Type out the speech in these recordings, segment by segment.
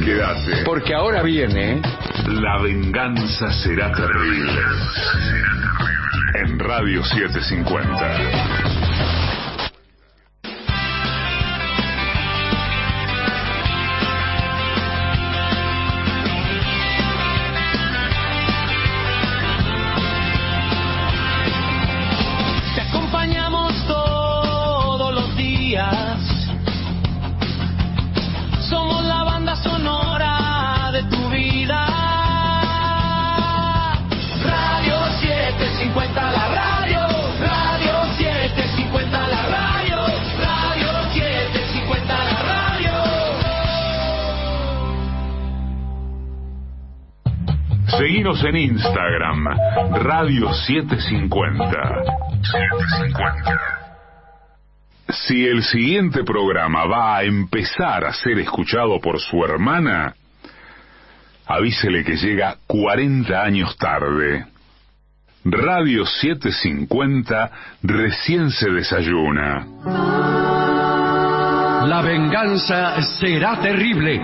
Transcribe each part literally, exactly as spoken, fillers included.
Quédate. Porque ahora viene... La venganza será terrible. En Radio setecientos cincuenta. Seguinos en Instagram, Radio setecientos cincuenta. Si el siguiente programa va a empezar a ser escuchado por su hermana, avísele que llega cuarenta años tarde. Radio setecientos cincuenta recién se desayuna. La venganza será terrible.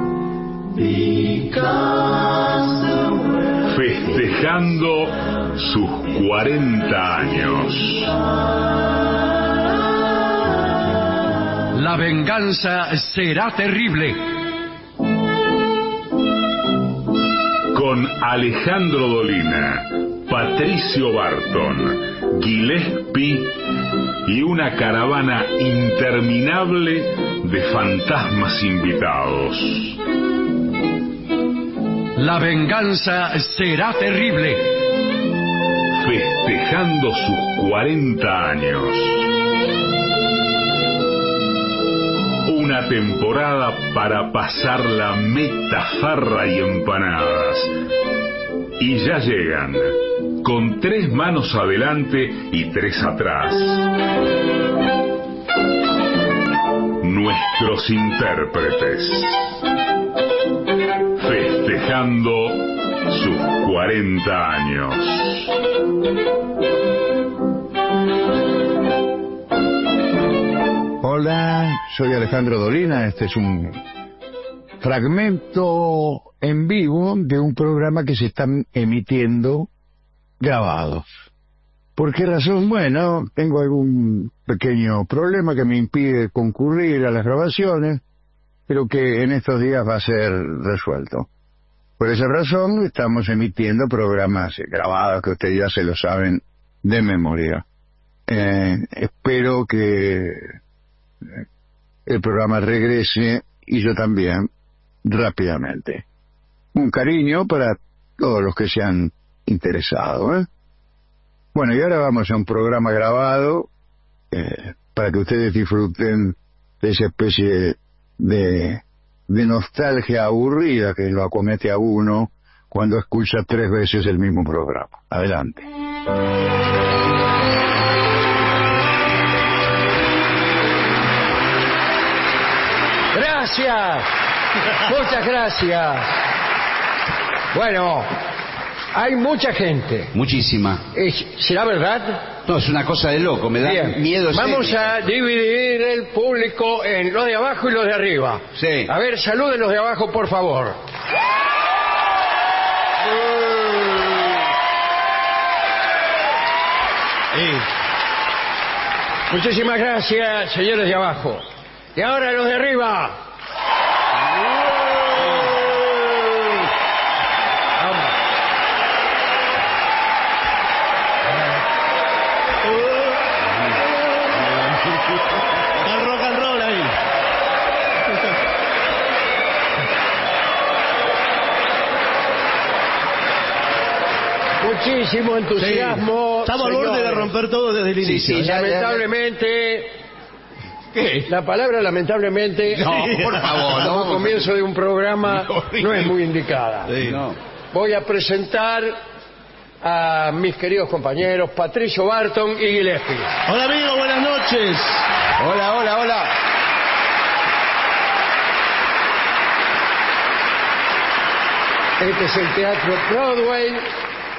Festejando sus cuarenta años. La venganza será terrible. Con Alejandro Dolina, Patricio Barton, Gillespie y una caravana interminable de fantasmas invitados. La venganza será terrible. Festejando sus cuarenta años. Una temporada para pasar la metafarra y empanadas. Y ya llegan, con tres manos adelante y tres atrás, nuestros intérpretes. Festejando sus cuarenta años. Hola, soy Alejandro Dolina. Este es un fragmento en vivo de un programa que se está emitiendo grabados. ¿Por qué razón? Bueno, tengo algún pequeño problema que me impide concurrir a las grabaciones, pero que en estos días va a ser resuelto. Por esa razón estamos emitiendo programas grabados que ustedes ya se lo saben de memoria. Eh, espero que el programa regrese y yo también rápidamente. Un cariño para todos los que se han interesado, ¿eh? Bueno, y ahora vamos a un programa grabado eh, para que ustedes disfruten de esa especie de, de nostalgia aburrida que lo acomete a uno cuando escucha tres veces el mismo programa. Adelante. Gracias, muchas gracias. Bueno, hay mucha gente. Muchísima. Es- ¿Será verdad? No, es una cosa de loco, me da Bien. miedo. Vamos serio. a dividir el público en los de abajo y los de arriba. Sí. A ver, saluden los de abajo, por favor. Muchísimas gracias, señores de abajo. Y ahora los de arriba. Vamos. Al rock and roll ahí. Muchísimo entusiasmo. Estamos al borde de señores. romper todo desde el Sí, inicio. sí, ya, ya, ya. Lamentablemente, ¿Qué? la palabra lamentablemente No, por favor, no. como comienzo de un programa no es muy indicada. Sí. No. Voy a presentar a mis queridos compañeros Patricio Barton y Gillespie. Hola amigos, buenas noches. Hola, hola, hola. Este es el Teatro Broadway.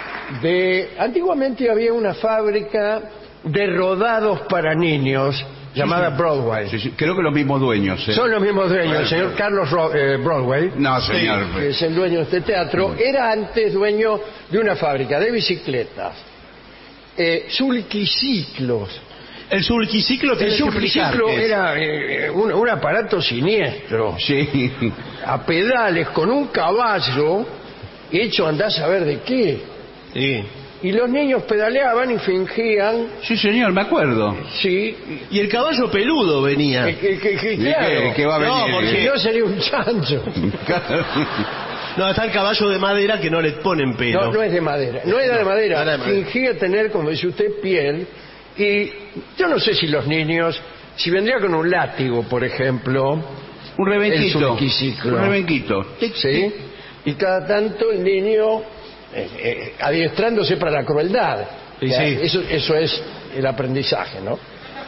De... Antiguamente había una fábrica de rodados para niños llamada Broadway. Sí, sí, creo que los mismos dueños. ¿eh? Son los mismos dueños. El señor Carlos Ro- eh, Broadway, No, señor. que es el dueño de este teatro, era antes dueño de una fábrica de bicicletas. Eh, sulquiciclos. El sulquiciclo El tiene que explicar sulquiciclo qué es. era eh, un, un aparato siniestro, Sí. a pedales, con un caballo hecho andás a saber de qué. Sí. Y los niños pedaleaban y fingían, Sí, señor, me acuerdo. sí, Y el caballo peludo venía. que, que- que- que, ¿Y claro, qué, qué va a No, venir? porque- si no sería un chancho. No, está el caballo de madera que no le ponen pelo. No, no es de madera. No era de madera. No era de madera. Fingía tener, como dice usted, piel. Y yo no sé si los niños, si vendría con un látigo, por ejemplo, Un rebenquito. El sulquiciclo. Un rebenquito. ¿sí? Y cada tanto el niño eh, eh, adiestrándose para la crueldad. Sí, Ya, sí. Eso, eso es el aprendizaje, ¿no?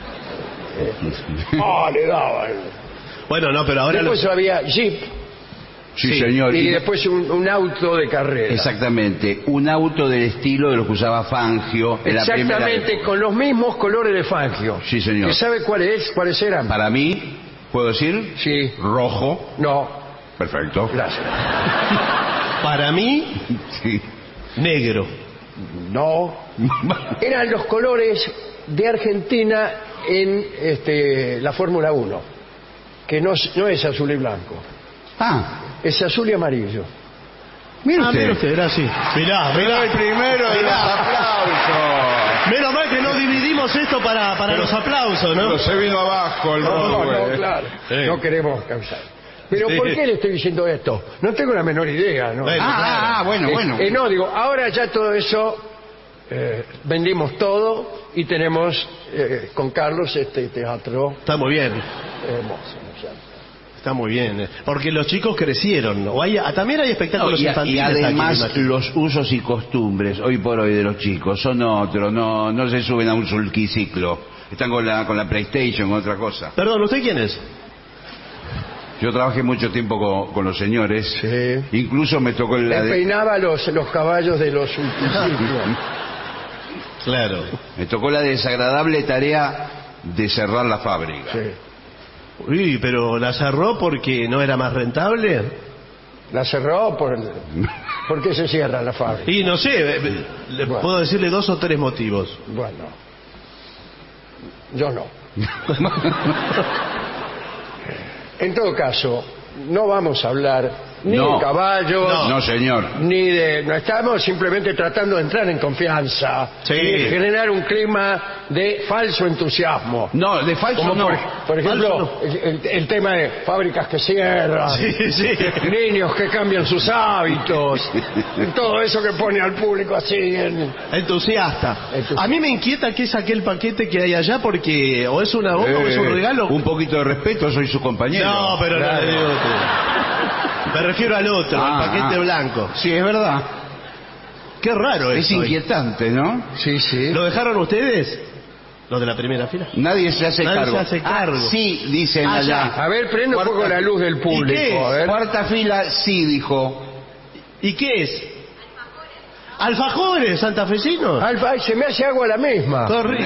Eh, ah, le daban. Bueno, no, pero ahora... Después lo- había jeep Sí, Sí. señor. y Y- después un, un auto de carrera. Exactamente. Un auto del estilo de lo que usaba Fangio en la primera Exactamente, época. con los mismos colores de Fangio. Sí, señor. ¿Que sabe cuáles cuáles eran? Para mí, ¿puedo decir? Sí. Rojo. No, Perfecto. gracias. Para mí, Sí. negro. No. Eran los colores de Argentina en este, la Fórmula uno, que no, es- no es azul y blanco, Ah, es azul y amarillo. mire Ah, usted. mira usted, era así. Mirá, mirá. el primero de los aplausos. Menos mal que no dividimos esto para, para los aplausos, ¿no? se vino abajo el No, no, Broadway. no, claro. Sí. No queremos causar. Pero Sí. ¿por qué le estoy diciendo esto? No tengo la menor idea, ¿no? Bueno, Ah, claro. ah, ah, bueno, Eh, bueno. eh, no, digo, ahora ya todo eso, eh, vendimos todo y tenemos eh, con Carlos este teatro Está muy bien. hermoso. ¿no? Ya. Está muy bien. eh. Porque los chicos crecieron. O hay, ah, también hay No, espectáculos y, a- infantiles. y aquí, además me imagino. los usos y costumbres hoy por hoy de los chicos son otros, no no se suben a un sulquiciclo, están con la con la PlayStation, con otra cosa. Perdón, ¿usted quién es? Yo trabajé mucho tiempo con, con los señores, Sí. incluso me tocó la Le de, peinaba los, los caballos de los sulquiciclos. Claro. me tocó la desagradable tarea de cerrar la fábrica. Sí. Uy, pero la cerró porque no era más rentable. La cerró por... ¿Por qué se cierra la fábrica? Y no sé, eh, eh, le Bueno. puedo decirle dos o tres motivos. Bueno, yo no. En todo caso, no vamos a hablar ni No. de caballos, No, señor. ni de... No estamos simplemente tratando de entrar en confianza, Sí. y de generar un clima de falso entusiasmo. No, de falso Como no. por, por ejemplo, Falso el, el- el tema de fábricas que cierran, Sí, sí. niños que cambian sus hábitos, todo eso que pone al público así en... Entusiasta. Entusiasta. A mí me inquieta que es aquel paquete que hay allá porque o es una bomba o es un Eh, regalo. Un poquito de respeto, soy su compañero. No, pero no Claro. le digo otro. Me refiero al otro, Ah, al paquete ah. blanco. Sí, es verdad. Qué raro Es eso. inquietante, ¿no? Sí, sí. ¿Lo dejaron ustedes? ¿Los de la primera fila? Nadie se hace Nadie cargo. se hace cargo. Ah, sí, dicen Ah, allá. ya. A ver, prende un Cuarta- poco la luz del público. qué es? A ver. Cuarta fila, sí, dijo. ¿Y qué es? ¿Alfajores santafesinos? Alfa, ay, se me hace agua la misma. Corri-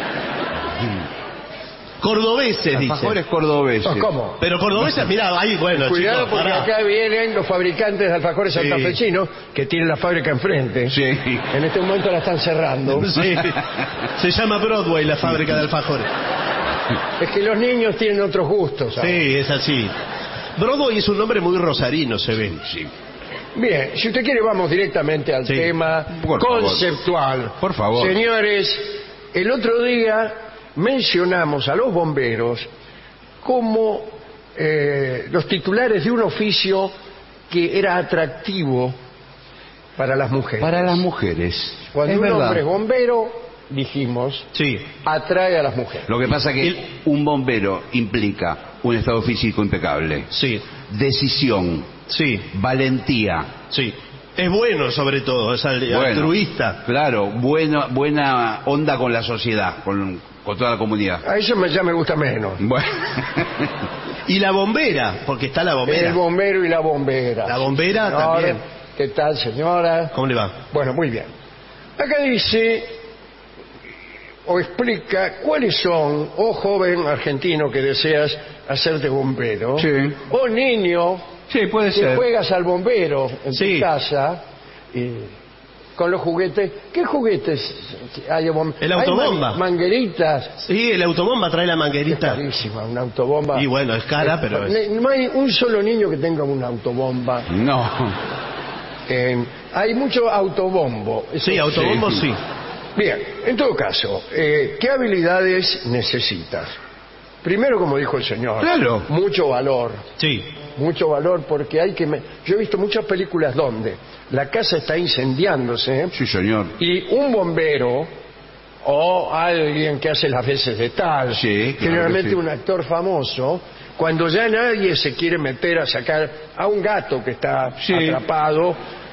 Cordobeses, dice. Alfajores cordobeses. Oh, ¿Cómo? Pero cordobeses, mirá, ahí, bueno, Cuidado chicos, porque pará. acá vienen los fabricantes de alfajores Sí. santafesinos que tienen la fábrica enfrente. Sí. En este momento la están cerrando. Sí. Se llama Broadway la fábrica de alfajores. Es que los niños tienen otros gustos. ¿sabes? Sí, es así. Broadway es un nombre muy rosarino, se ve. Sí. Bien, si usted quiere vamos directamente al Sí. tema Por favor. conceptual. Por favor. Señores, el otro día mencionamos a los bomberos como eh, los titulares de un oficio que era atractivo para las mujeres. Para las mujeres. Cuando es un verdad. hombre es bombero, dijimos, Sí. atrae a las mujeres. Lo que pasa que El- un bombero implica un estado físico impecable, Sí, decisión, sí, valentía, sí. Es bueno sobre todo, es al- Bueno, altruista. Claro, buena, buena onda con la sociedad, con, con toda la comunidad. A eso me, ya me gusta menos. Bueno. Y la bombera, porque está la bombera. El bombero y la bombera. La bombera Señora, también. ¿Qué tal, señora? ¿Cómo le va? Bueno, muy bien. Acá dice, o explica cuáles son, o joven argentino que deseas hacerte bombero, Sí. o niño Sí, puede que ser. juegas al bombero en Sí. tu casa y con los juguetes. ¿Qué juguetes hay? bom- El hay autobomba. man- mangueritas. Sí, el autobomba trae la Es manguerita. carísima, una autobomba. Y bueno, es cara, pero es... No hay un solo niño que tenga una autobomba. No. Eh, hay mucho autobombo. Eso Sí, autobombo Sí. sí. Bien, en todo caso, eh, ¿qué habilidades necesitas? Primero, como dijo el señor, Claro. mucho valor, Sí. mucho valor porque hay que... me- Yo he visto muchas películas donde la casa está incendiándose Sí, señor. y un bombero o alguien que hace las veces de tal, Sí, claro generalmente que sí. un actor famoso, cuando ya nadie se quiere meter a sacar a un gato que está Sí. atrapado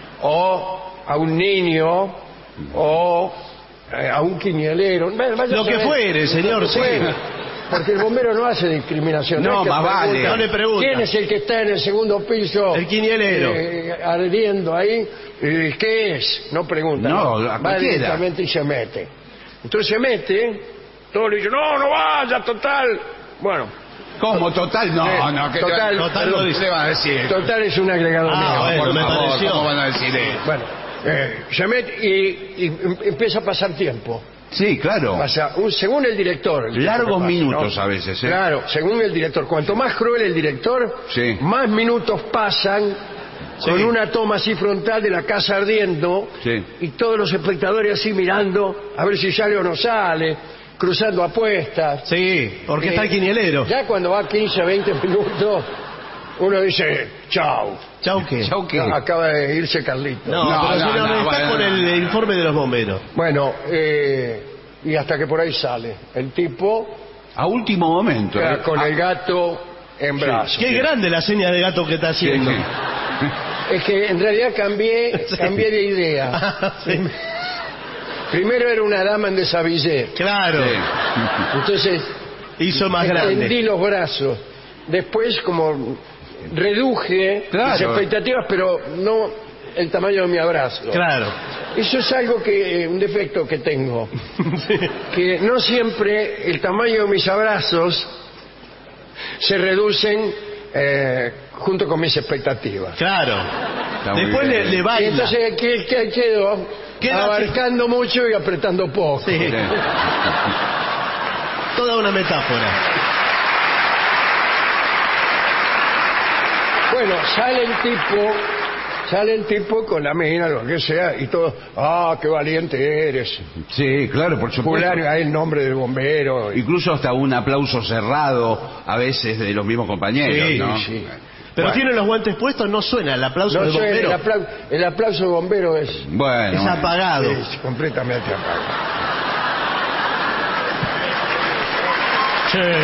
o a un niño o eh, a un quinielero, vaya- vaya Lo a que saber. fuere, señor, Lo que sí. fuere. Porque el bombero no hace discriminación. No, es que más vale. pregunta, No le pregunta. ¿Quién es el que está en el segundo piso? El quinielero. eh, ardiendo ahí. Eh, ¿Qué es? No pregunta. No, a va cualquiera. directamente y se mete. Entonces se mete, todos le dicen, no, no vaya, total. Bueno, ¿Cómo? Total, no, Eh, no, que total, total perdón, no dice. ¿qué va a decir? total es un agregado Ah, mío. bueno, por me favor, pareció. ¿cómo van a decir eso? Bueno, eh, se mete y, y em- empieza a pasar tiempo. Sí, claro. Pasa, un- según el director. el Largos tiempo que pasa, minutos ¿no? a veces, ¿eh? Claro, según el director. Cuanto más cruel el director, Sí. más minutos pasan con Sí. una toma así frontal de la casa ardiendo Sí. y todos los espectadores así mirando a ver si sale o no sale, cruzando apuestas. Sí, porque está el Eh, quinielero. Ya cuando va quince, veinte minutos, uno dice, chau. Chau, ¿qué? Chau, ¿qué? No, acaba de irse Carlito. No, No, pero no, señor, no, está bueno, con no. el informe de los bomberos. Bueno, eh, y hasta que por ahí sale el tipo A último momento. queda ¿eh? con Ah, el gato en brazos. Qué grande la seña de gato que está sí, haciendo. sí. Es que en realidad cambié, Sí. cambié de idea. Sí. Primero era una dama en desabillé. Claro, Sí. Entonces hizo más extendí grande. los brazos. Después como reduje Claro. mis expectativas, pero no el tamaño de mi abrazo. Claro. Eso es algo que, un defecto que tengo. Que no siempre el tamaño de mis abrazos se reducen eh, junto con mis expectativas. Claro. Está muy Después le, bien. le Y baila. entonces que, que quedo Queda abarcando mucho y apretando poco. Sí. Sí. Toda una metáfora. Bueno, sale el tipo, sale el tipo con la mina, lo que sea, y todo, ah, qué valiente eres. Sí, claro, por supuesto. Popular, ahí el nombre del bombero. Incluso hasta un aplauso cerrado a veces de los mismos compañeros, Sí, ¿no? sí. Pero Bueno. tiene los guantes puestos, no suena el aplauso No del sé, el, bombero. aplau- el aplauso de bombero es, Bueno, Es bueno. apagado. es completamente apagado. Che.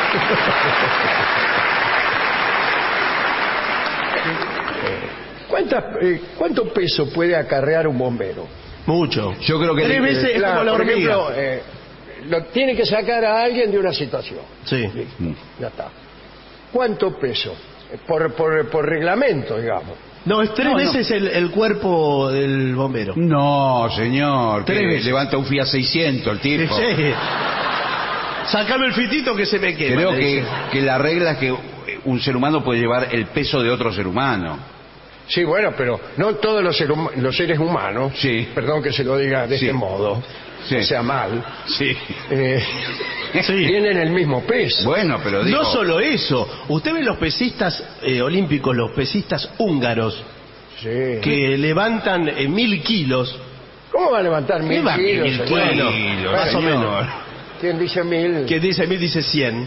¿Cuántas, eh, ¿Cuánto peso puede acarrear un bombero? Mucho. Yo creo que Tres le- veces es Claro, como la por hormiga. ejemplo, eh, lo, tiene que sacar a alguien de una situación. Sí. Listo, ya está. ¿Cuánto peso? Eh, Por, por, por reglamento, digamos. No, es tres No, no. veces El, el cuerpo del bombero. No, señor. Tres que veces. levanta un Fiat seiscientos el tipo. Sí. Sacame el fitito que se me quema. Creo le que, dice. que la regla es que un ser humano puede llevar el peso de otro ser humano. Sí, bueno, pero no todos los, ser hum- los seres humanos, Sí. perdón que se lo diga de Sí. este modo, Sí. o sea mal, Sí. eh, Sí. tienen el mismo peso. Bueno, pero digo... No solo eso. Usted ve los pesistas eh, olímpicos, los pesistas húngaros, Sí. que levantan eh, mil kilos. ¿Cómo va a levantar mil va kilos? mil señor? kilos, más o señor? menos. ¿Quién dice mil? Que dice mil, dice cien.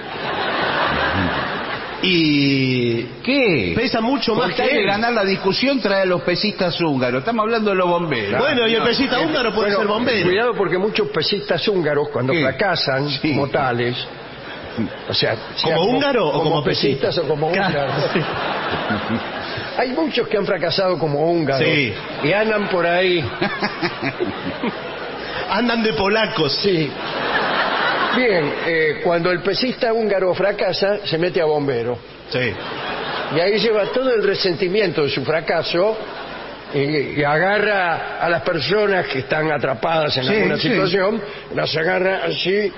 Y ¿Qué? pesa mucho más Por que tal de él. ganar la discusión trae a los pesistas húngaros. Estamos hablando de los bomberos. Bueno, y el No, pesista eh, húngaro puede Bueno, ser bombero. Cuidado porque muchos pesistas húngaros cuando Sí. fracasan Sí. como tales, o sea, sea ¿Como húngaro o como pesistas pesista? o como Claro, húngaros. sí. Hay muchos que han fracasado como húngaros Sí. y andan por ahí. Andan de polacos. Sí. Bien, eh, cuando el pesista húngaro fracasa, se mete a bombero. Sí. Y ahí lleva todo el resentimiento de su fracaso y, y agarra a las personas que están atrapadas en Sí, alguna sí. situación, las agarra así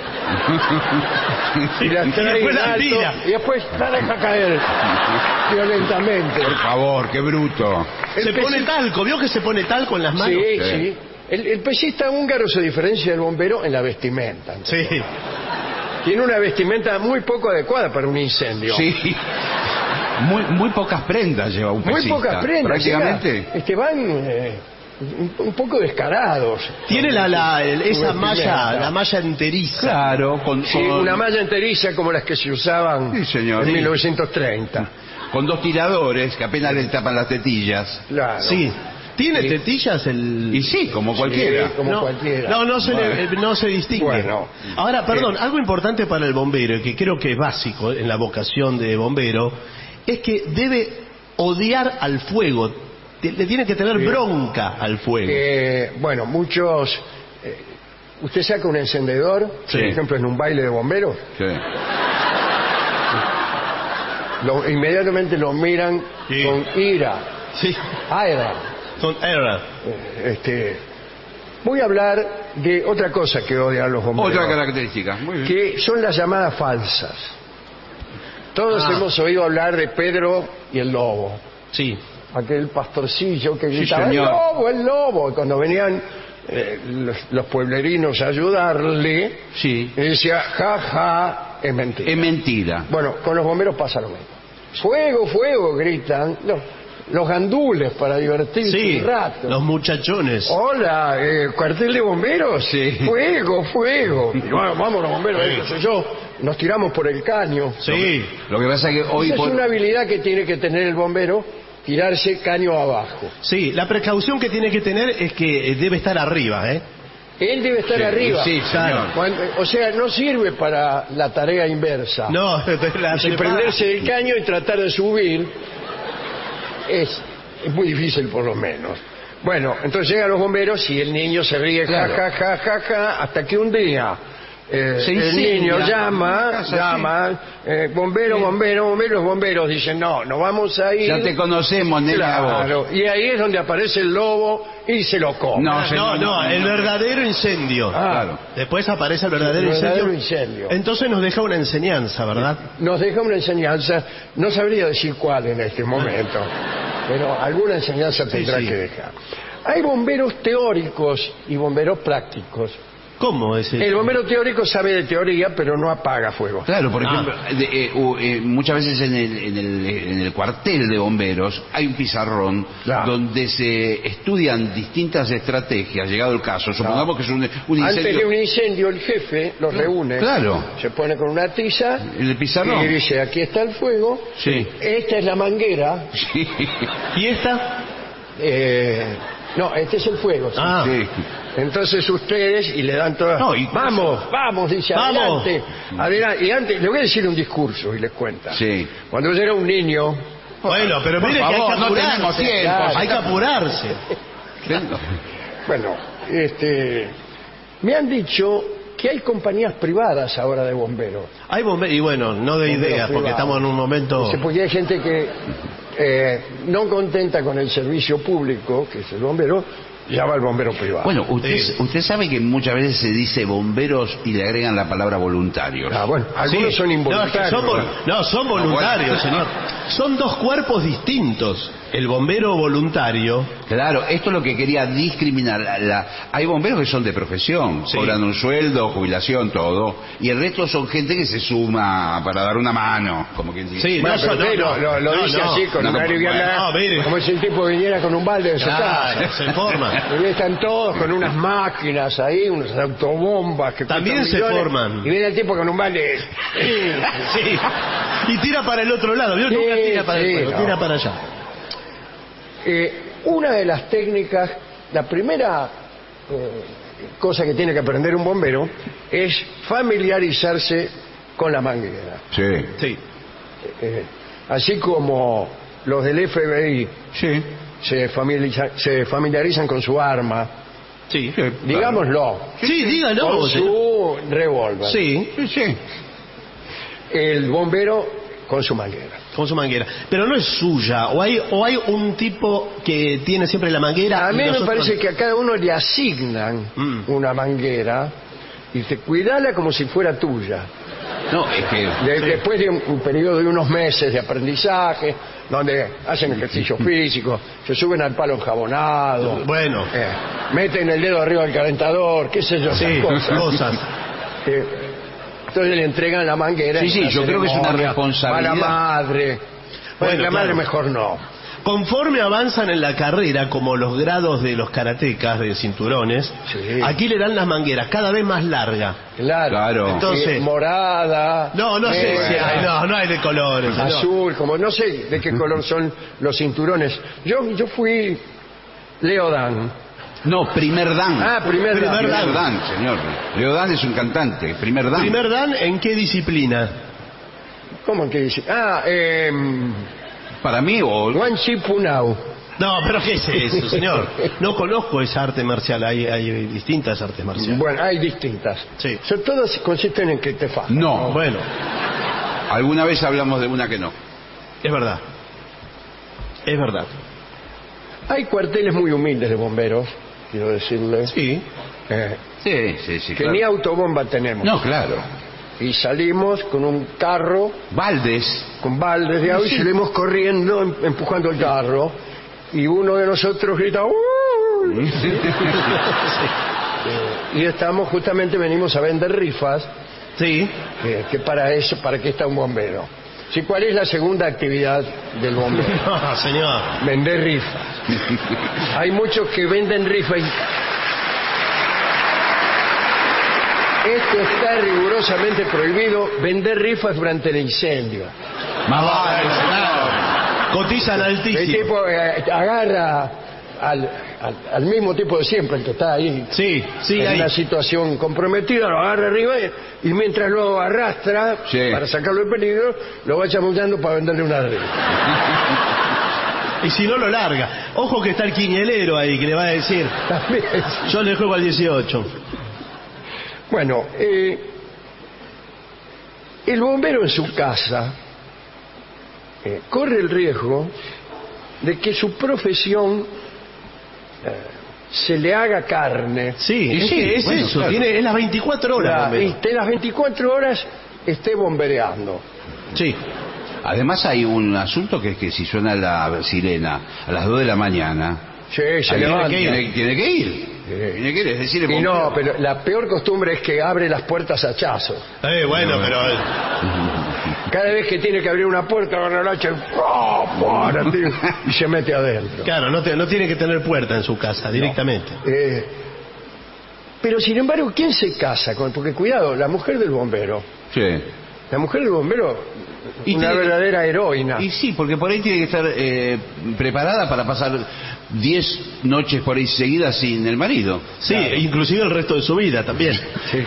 y las trae después en las alto, tira. y después la deja caer violentamente. Por favor, qué bruto. El Se pone pesi- talco, ¿vio que se pone talco en las manos? Sí, Sí. sí. El, el pesista húngaro se diferencia del bombero en la vestimenta. Sí. Tiene una vestimenta muy poco adecuada para un incendio. Sí. Muy, muy pocas prendas lleva un Muy pesista. pocas prendas. Prácticamente. llega, Este, van eh, un, un poco descarados. Tiene la, la, el- Su esa vestimenta. malla, la malla enteriza. Claro, con, Sí, con- una malla enteriza como las que se usaban Sí, señor. en Sí. mil novecientos treinta. con dos tiradores que apenas le tapan las tetillas. Claro. Sí. ¿Tiene Sí. tetillas el...? Y sí, como cualquiera. Sí, como no, cualquiera. No, no se, Bueno. le- eh, no se distingue. Bueno. Ahora, perdón, algo importante para el bombero, y que creo que es básico en la vocación de bombero, es que debe odiar al fuego. Te- Le tiene que tener Sí. bronca al fuego. Eh, bueno, muchos... eh, usted saca un encendedor, Sí. por ejemplo, en un baile de bomberos, Sí. lo- inmediatamente lo miran Sí. con ira. Sí, Aira. con era. Eh, Este, voy a hablar de otra cosa que odian los bomberos. Otra característica. Muy bien. Que son las llamadas falsas. Todos Ah. hemos oído hablar de Pedro y el lobo. Sí. Aquel pastorcillo que Sí, gritaba, el señor. lobo, el lobo. Y cuando venían eh, los, los pueblerinos a ayudarle, Sí. y decía, ja, ja, es mentira. Es mentira. Bueno, con los bomberos pasa lo mismo. Fuego, fuego, gritan. Los, los gandules para divertirse Sí, un rato. los muchachones. Hola, eh, cuartel de bomberos. Sí. Fuego, fuego. Y bueno, vamos los bomberos, eh, qué sé yo. Nos tiramos por el caño. Sí. Lo que pasa es que hoy... Esa por- es una habilidad que tiene que tener el bombero, tirarse caño abajo. Sí, la precaución que tiene que tener es que eh, debe estar arriba, ¿eh? Él debe estar Sí, arriba. sí, señor. Cuando- o sea, no sirve para la tarea inversa. No, la Si trepada. prenderse del caño y tratar de subir es, es muy difícil por lo menos. Bueno, entonces llegan los bomberos y el niño se ríe, Claro. ja, ja, ja, ja, ja, hasta que un día eh, Se el incendia. niño llama, Casa, llama, eh, bombero, bombero, bombero, los bomberos dicen, no, no vamos a ir. Ya te conocemos, nena, vos. Claro, y ahí es donde aparece el lobo y se lo come. No, No, señor, no, no, el no. verdadero incendio. Ah. Claro. Después aparece el verdadero, El verdadero incendio. incendio. Entonces nos deja una enseñanza, ¿verdad? Nos deja una enseñanza, no sabría decir cuál en este momento, pero alguna enseñanza tendrá sí. que dejar. Hay bomberos teóricos y bomberos prácticos. ¿Cómo es eso? El bombero teórico sabe de teoría, pero no apaga fuego. Claro, por Ah. ejemplo, de- eh, u- eh, muchas veces en el, en, el, en el cuartel de bomberos hay un pizarrón Claro. donde se estudian distintas estrategias, llegado el caso. Supongamos que es un, un Antes de incendio. un incendio, el jefe los reúne, Claro. se pone con una tiza En el pizarrón. y dice, aquí está el fuego, Sí. esta es la manguera, Sí. ¿Y esta? eh, no, este es el fuego. sí. Ah. Sí. Entonces ustedes, y le dan todas... No, y- vamos, vamos, dice, Vamos. adelante, adelante. Y antes, le voy a decir un discurso y les cuenta. Sí. Cuando yo era un niño, Bueno, pero Por mire que hay favor, que no apurarse. tenemos tiempo. Claro. Hay que apurarse. bueno, este, me han dicho que hay compañías privadas ahora de bomberos. Hay bomberos, y bueno, no de Bomberos ideas, porque privados. estamos en un momento... Dice, porque hay gente que eh, no contenta con el servicio público, que es el bombero, llama al bombero privado. Bueno, usted, Sí. usted sabe que muchas veces se dice bomberos y le agregan la palabra voluntarios. Ah, bueno, algunos Sí. son No, es que involuntarios. son, vol- no, son voluntarios, señor. Son dos cuerpos distintos. El bombero voluntario... Claro, esto es lo que quería discriminar. La- la- hay bomberos que son de profesión, Sí. cobran un sueldo, jubilación, todo, y el resto son gente que se suma para dar una mano, como quien dice. Sí, Bueno, no, pero no, usted no, lo, lo- lo no, dice no. así con No, una no, liviandad, bueno, mire. como si el tipo viniera con un balde en su Claro, casa. se forma. Y ahí están todos con unas máquinas ahí, unas autobombas que También cuestan se millones, forman. Y viene el tipo con un balde. Sí. Y tira para el otro lado. ¿Vio? Sí, Nunca tira para sí, el fuego, no. tira para allá. Eh, una de las técnicas, la primera eh, cosa que tiene que aprender un bombero es familiarizarse con la manguera. Sí. Sí. Eh, así como los del F B I Sí. se, familiariza- se familiarizan con su arma, Sí. digámoslo, Sí, dígalo. con su revólver. Sí. Sí, sí. El bombero con su manguera. Con su manguera. Pero no es suya. O hay o hay un tipo que tiene siempre la manguera. A y mí me nosotros- parece que a cada uno le asignan Mm. una manguera y dice, cuidala como si fuera tuya. No, es que... De- Sí. Después de un, un periodo de unos meses de aprendizaje, donde hacen ejercicio físico, se suben al palo enjabonado, Bueno. eh, meten el dedo arriba del calentador, qué sé yo, esas Sí, cosas. cosas. Eh, entonces le entregan la manguera. Sí, en sí, una yo creo que es una ceremonia, responsabilidad. A la madre. Bueno, Bueno, la claro. madre mejor no. Conforme avanzan en la carrera, como los grados de los karatecas, de cinturones, Sí. aquí le dan las mangueras cada vez más largas. Claro. Claro. Entonces- Eh, morada. No, no sé negra, si hay, no, no hay de colores. señor. azul, como no sé de qué color son los cinturones. Yo yo fui Leo Dan. No, primer Dan. Ah, primer, Primer Dan. Primer Dan. Dan, señor. Leo Dan es un cantante. Primer Dan. ¿Primer Dan en qué disciplina? ¿Cómo que dice? Ah, eh, Para mí, o... Wan Chi Punao. No, pero ¿qué es eso, señor? No conozco esa arte marcial, hay, hay distintas artes marciales. Bueno, hay distintas. Sí. Son, todas consisten en que te fajan. No. Bueno, Alguna vez hablamos de una que no. es verdad. Es verdad. Hay cuarteles muy humildes de bomberos, quiero decirles, Sí. eh, Sí, sí, sí. que claro. ni autobomba tenemos. No, claro. Y salimos con un carro, Valdes. con baldes de agua, y salimos corriendo, em- empujando el carro, y uno de nosotros grita ¡uy! Y estamos, justamente venimos a vender rifas, Sí. que, que para eso, para qué está un bombero. Sí, ¿cuál es la segunda actividad del bombero? No, señor. Vender rifas. Hay muchos que venden rifas y... Esto está rigurosamente prohibido, vender rifas durante el incendio. Más vale, Claro. Cotizan El altísimo. tipo eh, agarra al, al- al mismo tipo de siempre, el que está ahí Sí, sí, en hay. una situación comprometida, lo agarra arriba y, y mientras lo arrastra Sí. para sacarlo del peligro, lo va chamullando para venderle una rifa. Y si no lo larga. Ojo que está el quinielero ahí que le va a decir. También. Yo le juego al dieciocho. Bueno, eh, el bombero en su casa eh, corre el riesgo de que su profesión eh, se le haga carne. Sí, Y es, sí, que es bueno, eso. claro. Tiene, es las veinticuatro horas. La- bombero. y de las veinticuatro horas esté bombereando. Sí. Además hay un asunto que es que si suena la sirena a las dos de la mañana, Sí, se alguien levanta. tiene, tiene que ir. Sí. Tiene que ir, es decir, el Y no, bombero. pero la peor costumbre es que abre las puertas a hachazo. Eh, bueno, pero. Cada vez que tiene que abrir una puerta, agarra el hacha y, ¡oh! ¡Para! Tío! Y se mete adentro. Claro, no, te- no tiene que tener puerta en su casa directamente. Eh, pero sin embargo, ¿quién se casa con? Porque cuidado, la mujer del bombero, Sí. la mujer del bombero, Y una tiene- verdadera heroína. Y sí, porque por ahí tiene que estar eh, preparada para pasar diez noches por ahí seguidas sin el marido. Sí, inclusive el resto de su vida también. Sí.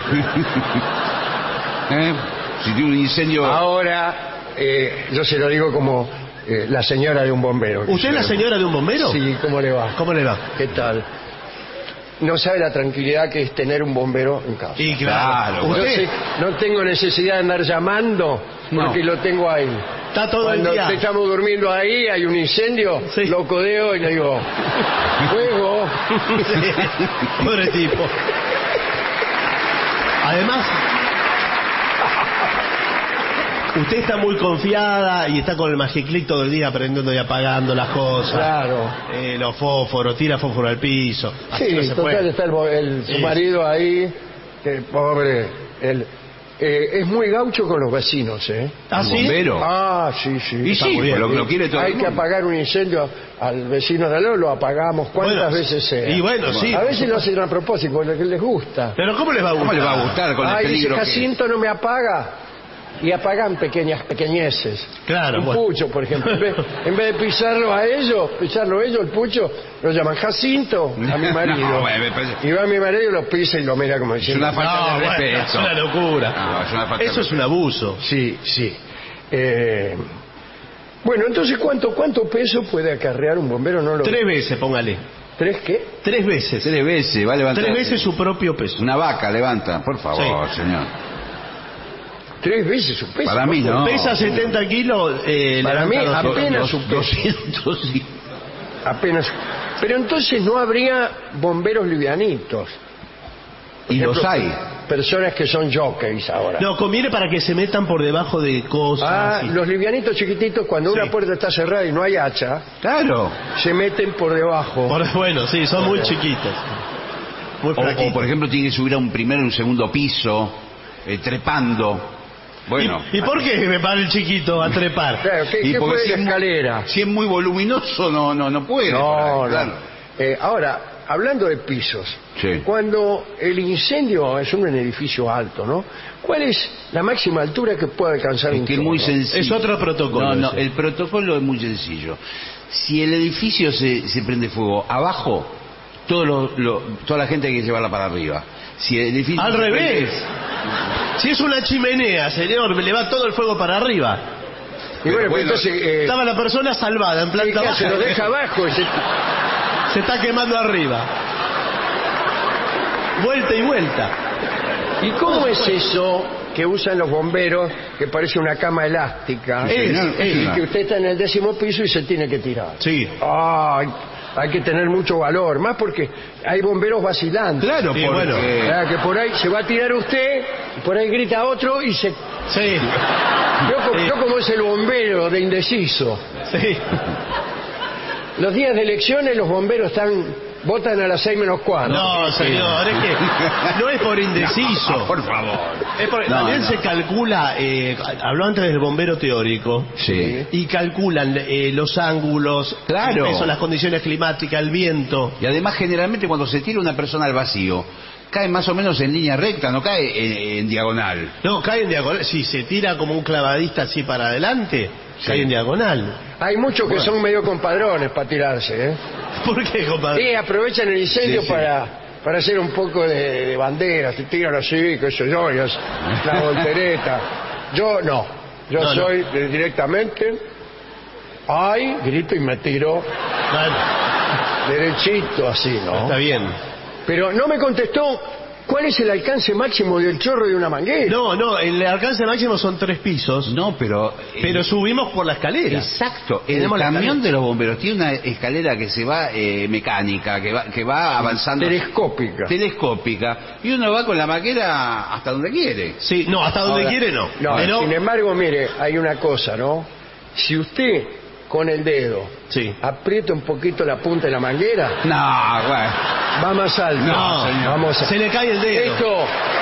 ¿Eh? Si tiene un incendio... Ahora, eh, yo se lo digo como eh, la señora de un bombero. ¿Usted es la señora de un bombero? Sí, ¿cómo le va? ¿Cómo le va? ¿Qué tal? No sabe la tranquilidad que es tener un bombero en casa. Y claro, Yo usted sé- no tengo necesidad de andar llamando porque lo tengo ahí. está todo Cuando el día. estamos durmiendo ahí, hay un incendio, Sí. lo codeo y le digo, fuego. Sí, pobre tipo. Además, usted está muy confiada y está con el magiclick todo el día prendiendo y apagando las cosas. Claro. Eh, los fósforos, tira fósforo al piso. Así Sí, no se total puede. está el, bo- el- su Sí. marido ahí, que pobre, él, eh, es muy gaucho con los vecinos, ¿eh? ¿Ah, sí? bombero. Ah, sí, sí. y está sí, muy bien. lo, lo quiere todo Hay el que mundo. apagar un incendio al vecino de al lado, lo apagamos cuantas Bueno, veces sea. y bueno, sí. A veces lo hacen a propósito, porque les gusta. Pero ¿cómo les va a gustar? ¿Cómo le va a gustar con el Ay, dice, peligro que... Jacinto no me apaga. Y apagan pequeñas pequeñeces. Claro, Un bueno. pucho, por ejemplo. En vez, en vez de pisarlo a ellos, pisarlo a ellos, el pucho, lo llaman Jacinto a mi marido. No, bueno, me parece- Y va mi marido y lo pisa y lo mira como Es diciendo... una falta No, de bueno, respeto. es una locura. No, es una falta Eso de es un abuso. Sí, sí. Eh, bueno, entonces, ¿cuánto cuánto peso puede acarrear un bombero? No lo... Tres veces, póngale. ¿Tres qué? Tres veces. Tres veces, va a levantar. Tres veces su propio peso. Una vaca levanta, por favor, señor. Tres veces su peso. Para mí no. Pesa setenta kilos. Eh, Para mí levanta dos- apenas dos- su peso. doscientos, sí. Apenas. Pero entonces no habría bomberos livianitos. Por Y los ejemplo, hay. Personas que son jockeys ahora. No, conviene para que se metan por debajo de cosas. Ah, y- los livianitos chiquititos, cuando Sí. una puerta está cerrada y no hay hacha, Claro. se meten por debajo. por- bueno, sí, son muy chiquitos. Muy O, flaquitos. o, por ejemplo, tiene que subir a un primero y un segundo piso, eh, trepando. Bueno. ¿Y, ¿Y por qué me para el chiquito a trepar? Claro, ¿qué, Y qué porque fue si la es muy- escalera? Si es muy voluminoso, no no no puede. por No, ahí, no. claro. Eh, ahora, hablando de pisos, Sí. cuando el incendio es un edificio alto, ¿no? ¿Cuál es la máxima altura que puede alcanzar Es un que es muy chorro? sencillo. Es otro protocolo No, no, ese. el protocolo es muy sencillo. Si el edificio se, se prende fuego abajo, todo lo, lo- toda la gente hay que llevarla para arriba. Si el edificio Al se prende- revés. Si es una chimenea, señor, me le va todo el fuego para arriba. Y bueno, pues bueno, entonces, eh, Estaba la persona salvada en ¿qué planta hace? baja. Lo deja abajo. ese- Se está quemando arriba. Vuelta y vuelta. ¿Y cómo es eso que usan los bomberos que parece una cama elástica? Sí, señor, es y una- que usted está en el décimo piso y se tiene que tirar. Sí. Ay, hay que tener mucho valor, más porque hay bomberos vacilantes. Claro, Sí, porque... bueno. Ah, que por ahí se va a tirar usted, y por ahí grita otro y se... Sí. Yo, co- Sí. yo como es el bombero de indeciso. Sí. Los días de elecciones los bomberos están votan a las seis menos cuatro. No, señor, es que no es por indeciso. No, por favor. Es porque No, también no. se calcula, eh, habló antes del bombero teórico, Sí. y calculan eh, los ángulos, Claro. el peso, las condiciones climáticas, el viento. Y además, generalmente, cuando se tira una persona al vacío, cae más o menos en línea recta, no cae en, en diagonal. No, cae en diagonal. Si se tira como un clavadista así para adelante, Sí. cae en diagonal. Hay muchos que son medio compadrones para tirarse, ¿eh? ¿Por qué, compadre? Y aprovechan el incendio Sí, sí. para para hacer un poco de, de bandera, se tiran así, qué sé yo, y es la voltereta. Yo no, yo No, no. soy de- directamente, ay, grito y me tiro Bueno, derechito así, ¿no? está bien. Pero no me contestó cuál es el alcance máximo del chorro de una manguera. No, no, el alcance máximo son tres pisos, No, pero... pero eh, subimos por la escalera. Exacto, el Tenemos la camión escalera. de los bomberos tiene una escalera que se va eh, mecánica, que va, que va avanzando Telescópica. telescópica, y uno va con la maquera hasta donde quiere. Sí, no, hasta donde Ahora, quiere no. No, Pero- sin embargo, mire, hay una cosa, ¿no? Si usted con el dedo Sí. aprieta un poquito la punta de la manguera, No, bueno. va más alto. No, señor. Vamos a... Se le cae el dedo. Esto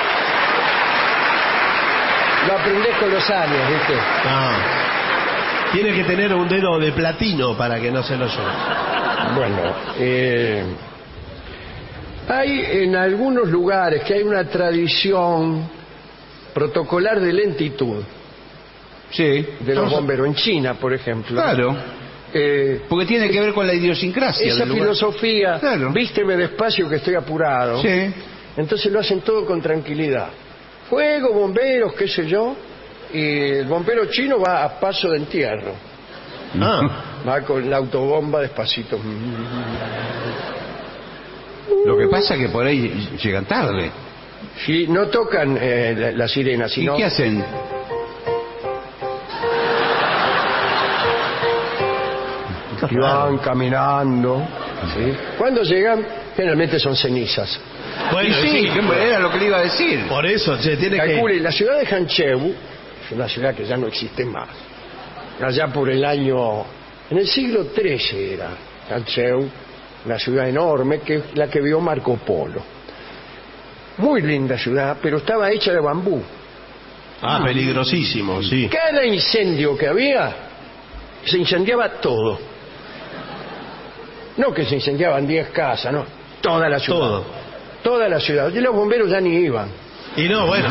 lo aprendés con los años, ¿viste? No. Tiene que tener un dedo de platino para que no se lo lleve. Bueno, eh, hay en algunos lugares que hay una tradición protocolar de lentitud Sí, de los bomberos. En China, por ejemplo. claro, Eh, porque tiene que ver con la idiosincrasia esa del lugar. filosofía, Claro. vísteme despacio que estoy apurado. Sí, Entonces lo hacen todo con tranquilidad. Fuego, bomberos, qué sé yo. Y el bombero chino va a paso de entierro. Ah, Va con la autobomba despacito. lo que pasa es que por ahí llegan tarde. Sí, no tocan eh, la, la sirena, sino ¿Y qué hacen? que van caminando. ¿sí? Cuando llegan, generalmente son cenizas. bueno, Y sí, sí, que era lo que le iba a decir. por eso, che, tiene que... Calcule, la ciudad de Hancheu es una ciudad que ya no existe más. Allá por el año... En el siglo trece era Hancheu, una ciudad enorme, que es la que vio Marco Polo. Muy linda ciudad, pero estaba hecha de bambú. Ah, peligrosísimo, sí. Cada incendio que había, se incendiaba todo. No que se incendiaban diez casas, no. Toda la ciudad. Todo. Toda la ciudad. Y los bomberos ya ni iban. Y no, bueno,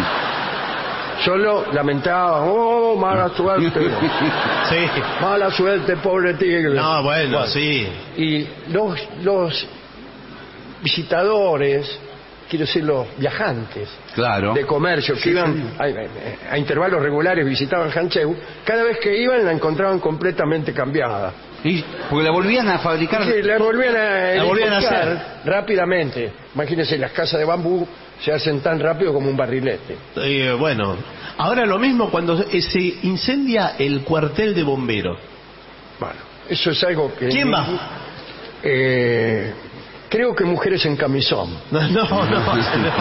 Solo lamentaban, oh, mala suerte. sí. Mala suerte, pobre tigre. No, bueno, sí. Y los, los visitadores, quiero decir, los viajantes Claro. de comercio que iban a, a- a intervalos regulares, visitaban Hancheu, cada vez que iban la encontraban completamente cambiada. Y- porque la volvían a fabricar. Sí, la volvían a, La volvían a edificar hacer. rápidamente. Imagínense, las casas de bambú se hacen tan rápido como un barrilete. Eh, bueno, ahora lo mismo cuando se incendia el cuartel de bomberos. Bueno, eso es algo que... ¿Quién va? Eh, creo que mujeres en camisón. No, no, no.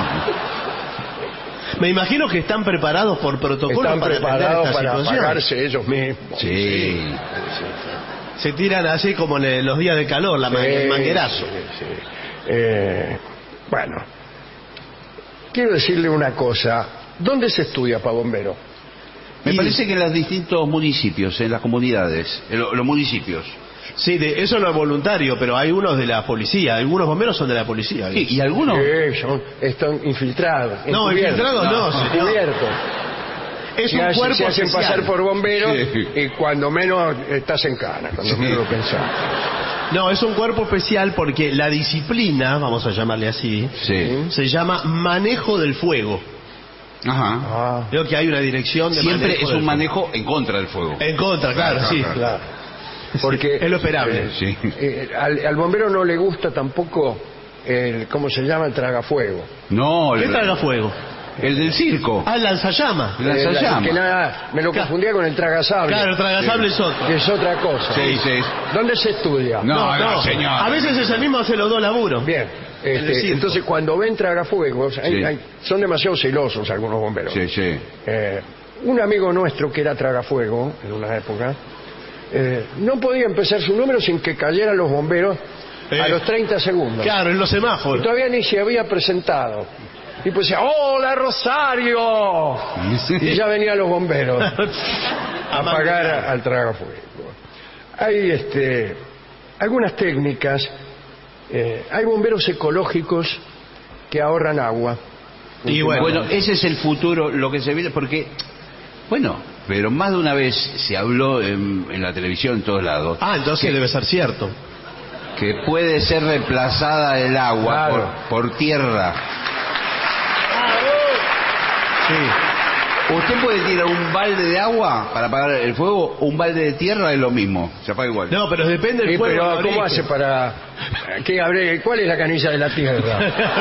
Me imagino que están preparados por protocolo Están para preparados atender esta para situación. apagarse ellos mismos. Sí. Se tiran así como en los días de calor, la Sí, man- el manguerazo. sí, sí. Eh, bueno, quiero decirle una cosa. ¿Dónde se estudia para bombero? Me Y- parece que en los distintos municipios, en las comunidades, en lo- los municipios. Sí, de, eso no es voluntario, pero hay unos de la policía, algunos bomberos son de la policía. Sí, y algunos... Sí, son, están infiltrados. No, encubiertos. infiltrados no, señor. Encubiertos. Es Se un hace- cuerpo se hacen especial. pasar por bomberos Sí. y cuando menos estás en cana, cuando Sí. menos lo pensás. No, es un cuerpo especial porque la disciplina, vamos a llamarle así, Sí. se llama manejo del fuego. Ajá. Ah, Creo que hay una dirección de Siempre manejo es del un fuego. manejo en contra del fuego. En contra, claro, Claro, sí. claro. claro. Porque Es lo esperable. eh, Sí. eh, al, al bombero no le gusta tampoco el, ¿cómo se llama? El tragafuego. No, ¿Qué el, traga fuego? el del circo. Ah, el lanzallamas. El lanzallamas. Eh, que nada, me lo Claro. confundía con el tragasable. Claro, el tragasable es otro. Que es otra cosa. Sí, sí. ¿Dónde se estudia? No, no, señor. A veces es el mismo, hace los dos laburos. Bien. El Este, circo. entonces, cuando ven tragafuegos, hay- Sí. hay- son demasiado celosos algunos bomberos. Sí, sí. Eh, un amigo nuestro que era tragafuego en una época, eh, no podía empezar su número sin que cayeran los bomberos Eh, a los treinta segundos. Claro, en los Y semáforos. todavía ni se había presentado. Y pues decía, ¡hola, Rosario! Y ya venían los bomberos a apagar a- al tragafuego. Hay este, algunas técnicas. eh, hay bomberos ecológicos que ahorran agua. Y bueno, Bueno, ese es el futuro, lo que se viene, porque, bueno, pero más de una vez se habló en, en la televisión en todos lados, ah, entonces debe ser cierto. que puede ser reemplazada el agua Claro. por, por tierra. Sí. Usted puede tirar un balde de agua para apagar el fuego, o un balde de tierra es lo mismo, se apaga igual. No, pero depende del Sí, fuego. pero de ¿cómo origen. hace para...? ¿Qué abre? ¿Cuál es la canilla de la tierra?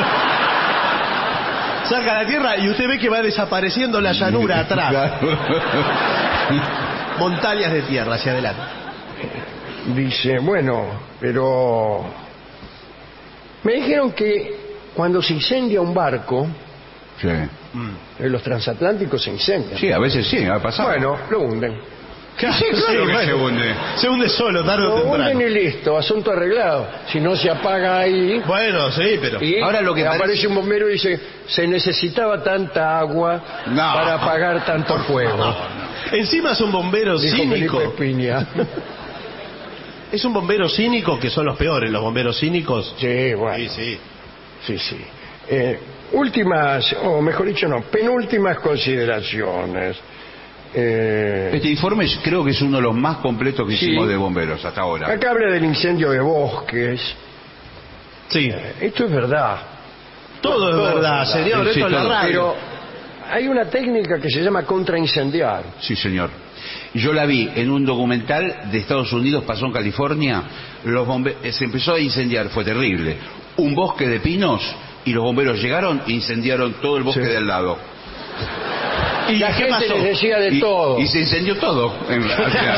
Saca la tierra y usted ve que va desapareciendo la llanura atrás. Claro. Montañas de tierra hacia adelante. Dice, bueno, pero... Me dijeron que cuando se incendia un barco, Sí. eh, los transatlánticos se incendian. Sí, a veces sí, ha pasado. Bueno, lo hunden. sí, claro que bueno. se hunde. Se hunde solo, tarde o Lo temprano. hunden y listo, asunto arreglado. Si no se apaga ahí... Bueno, sí, pero... Y Ahora lo que aparece parece- un bombero y dice, se necesitaba tanta agua No. para apagar tanto fuego. Encima es un bombero Dijo cínico. Felipe Piña. Es un bombero cínico, que son los peores, los bomberos cínicos. Sí, bueno. Sí, sí. Sí, sí. Eh, últimas, o mejor dicho, no, penúltimas consideraciones. Eh, Este informe es- creo que es uno de los más completos que Sí. hicimos de bomberos hasta ahora. acá habla del incendio de bosques. Sí. Eh, esto es verdad. Todo es Todo es verdad, verdad. señor, Sí, esto es la todo. radio. Pero hay una técnica que se llama contraincendiar. Sí, señor. Yo la vi en un documental de Estados Unidos, pasó en California, los bombe- eh, se empezó a incendiar, fue terrible. Un bosque de pinos y los bomberos llegaron e incendiaron todo el bosque Sí. de al lado. ¿Y La qué gente pasó? les decía de y, todo. y se incendió todo. en- al final.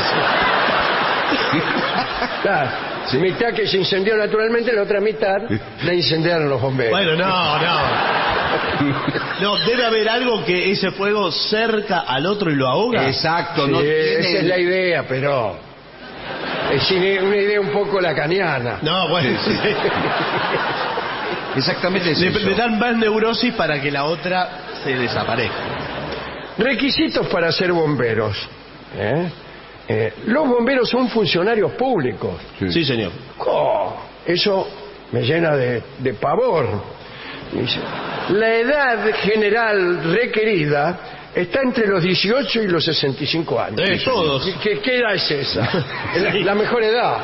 Claro, mitad que se incendió naturalmente, la otra mitad la incendiaron los bomberos. Bueno, no, no. No, debe haber algo que ese fuego cerca al otro y lo ahoga. Exacto, Sí, no tiene... esa es la idea, pero es una idea un poco lacaniana. No, bueno, Sí, sí. sí. Exactamente es Le, eso. le dan más neurosis para que la otra se desaparezca. Requisitos para ser bomberos. ¿eh? Eh, los bomberos son funcionarios públicos. Sí. Sí, señor. Oh, eso me llena de, de pavor. Dice, la edad general requerida está entre los dieciocho y los sesenta y cinco años. Eh, todos. ¿Qué, qué edad es esa? La, la mejor edad.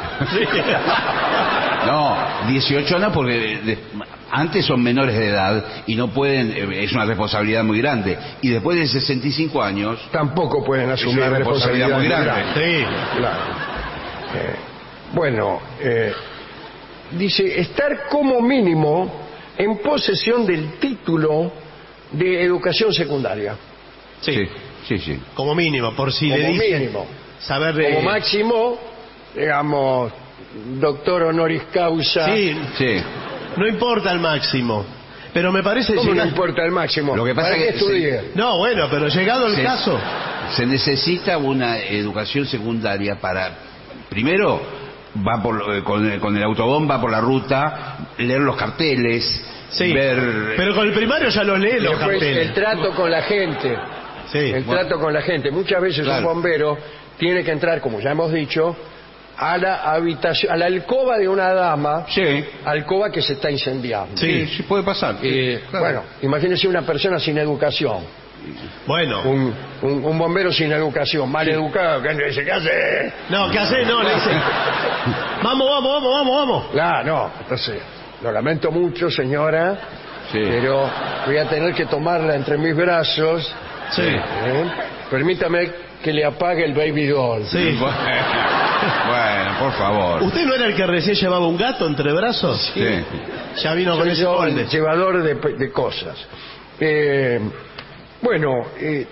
No, dieciocho no, porque de- de- antes son menores de edad y no pueden, eh, es una responsabilidad muy grande. Y después de sesenta y cinco años, Tampoco pueden asumir una responsabilidad responsabilidad muy muy grande. Sí. Claro. Eh, bueno, eh, dice, estar como mínimo en posesión del título de educación secundaria. Sí, Sí, sí, sí. como mínimo, por si le Como dicen mínimo. saber de... Como máximo, digamos, doctor honoris causa. Sí, Sí. no importa el máximo. Pero me parece... ¿Cómo no llegar- importa el máximo? Lo que pasa ¿Para que qué estudié? sí. No, bueno, pero llegado el Se- caso... Se necesita una educación secundaria para, primero, va por, eh, con, con el autobomba va por la ruta, leer los carteles, Sí, ver... pero con el primario ya lo lee los Después, carteles. el trato con la gente. Sí, El bueno. trato con la gente. Muchas veces Claro. un bombero tiene que entrar, como ya hemos dicho, a la habitación, a la alcoba de una dama, Sí, alcoba que se está incendiando. sí, sí puede pasar. Eh, Claro. Bueno, imagínese una persona sin educación, bueno. un, un, un bombero sin educación, mal educado, que dice, ¿qué hace? No, ¿qué hace? No, le dice... Vamos, vamos, vamos, vamos, vamos. Claro, no, entonces, lo lamento mucho, señora, Sí. pero voy a tener que tomarla entre mis brazos. Sí. ¿eh? Permítame que le apague el baby doll. Sí. Bueno, bueno, por favor. ¿Usted no era el que recién llevaba un gato entre brazos? Sí. Ya vino con Soy ese yo molde. el llevador de, de cosas. Eh, bueno, eh,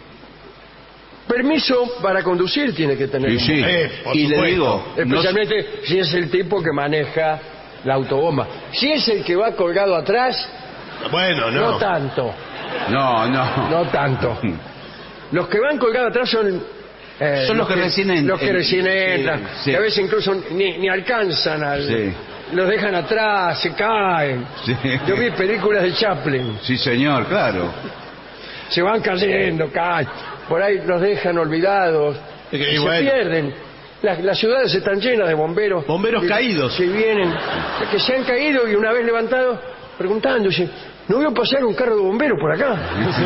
permiso para conducir tiene que tener. Sí, un- sí. Eh, por y le supuesto. digo, no- Especialmente si es el tipo que maneja la autobomba. Si es el que va colgado atrás, Bueno, no, no. tanto, no, no. no tanto. Los que van colgados atrás son... eh, Son los que recién en- Los que en- recién sí, entran. sí. Que a veces incluso ni, ni alcanzan al... Sí. Los dejan atrás, se caen. Sí. Yo vi películas de Chaplin. Sí, señor, claro. Se van cayendo, caen. Por ahí los dejan olvidados. Y y se bueno. pierden. Las, las ciudades están llenas de bomberos. Bomberos que- caídos. Que vienen, que se han caído y una vez levantados, preguntándose, ¿no veo pasar un carro de bomberos por acá?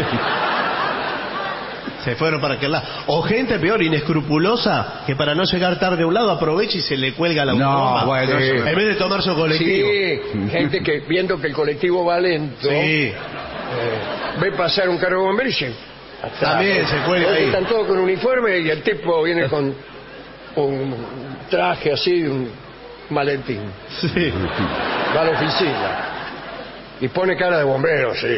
Se fueron para aquel lado. O gente peor, inescrupulosa, que para no llegar tarde a un lado aprovecha y se le cuelga la No, autobomba. bueno, Sí. eso- En vez de tomar su colectivo. Sí, gente que viendo que el colectivo va lento, Sí. eh, ve pasar un carro de bomberos y dice, También se cuelga Porque ahí. están todos con uniforme y el tipo viene con un traje así, un maletín. Sí. Va a la oficina y pone cara de bombero, sí.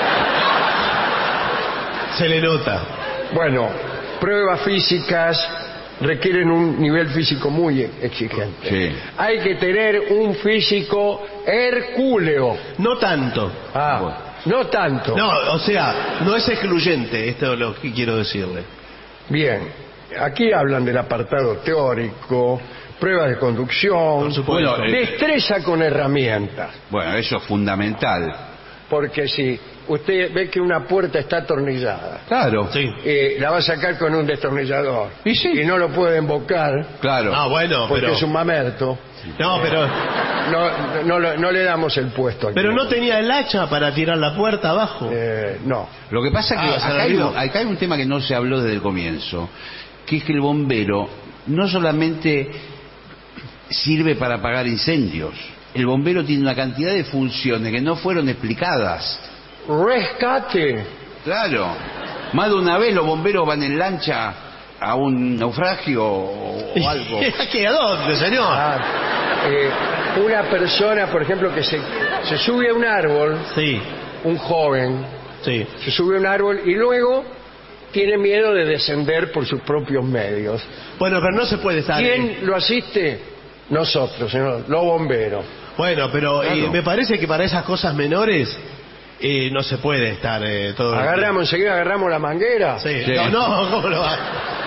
Se le nota. Bueno, pruebas físicas requieren un nivel físico muy exigente. Sí. Hay que tener un físico hercúleo. No tanto. Ah, no tanto. No, o sea, no es excluyente, esto es lo que quiero decirle. Bien, aquí hablan del apartado teórico, pruebas de conducción, Por supuesto. Bueno, eh, destreza con herramientas. Bueno, eso es fundamental. Porque si usted ve que una puerta está atornillada, Claro. Sí. eh, la va a sacar con un destornillador Y sí. no lo puede embocar Claro. Ah, bueno, porque pero... es un mamerto. No, pero... No, no, lo- no le damos el puesto aquí. Pero no tenía el hacha para tirar la puerta abajo. Eh, no. Lo que pasa es que Ah, se acá, le hay olvidó. un, acá hay un tema que no se habló desde el comienzo, que es que el bombero no solamente sirve para apagar incendios, el bombero tiene una cantidad de funciones que no fueron explicadas. Rescate. Claro. Más de una vez los bomberos van en lancha a un naufragio o, o algo. ¿Qué? ¿A dónde, señor? Ah, eh, una persona, por ejemplo, que se, se sube a un árbol, Sí, un joven, sí. se sube a un árbol y luego tiene miedo de descender por sus propios medios. Bueno, pero no se puede estar... ¿Quién lo asiste? Nosotros, señor, los bomberos. Bueno, pero Claro. eh, me parece que para esas cosas menores eh, no se puede estar eh, todo el tiempo. Agarramos, enseguida agarramos la manguera. Sí. Sí. No, no, ¿cómo lo va?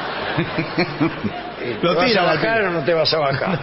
¿Te Lo vas tira, a la bajar tira. o no te vas a bajar?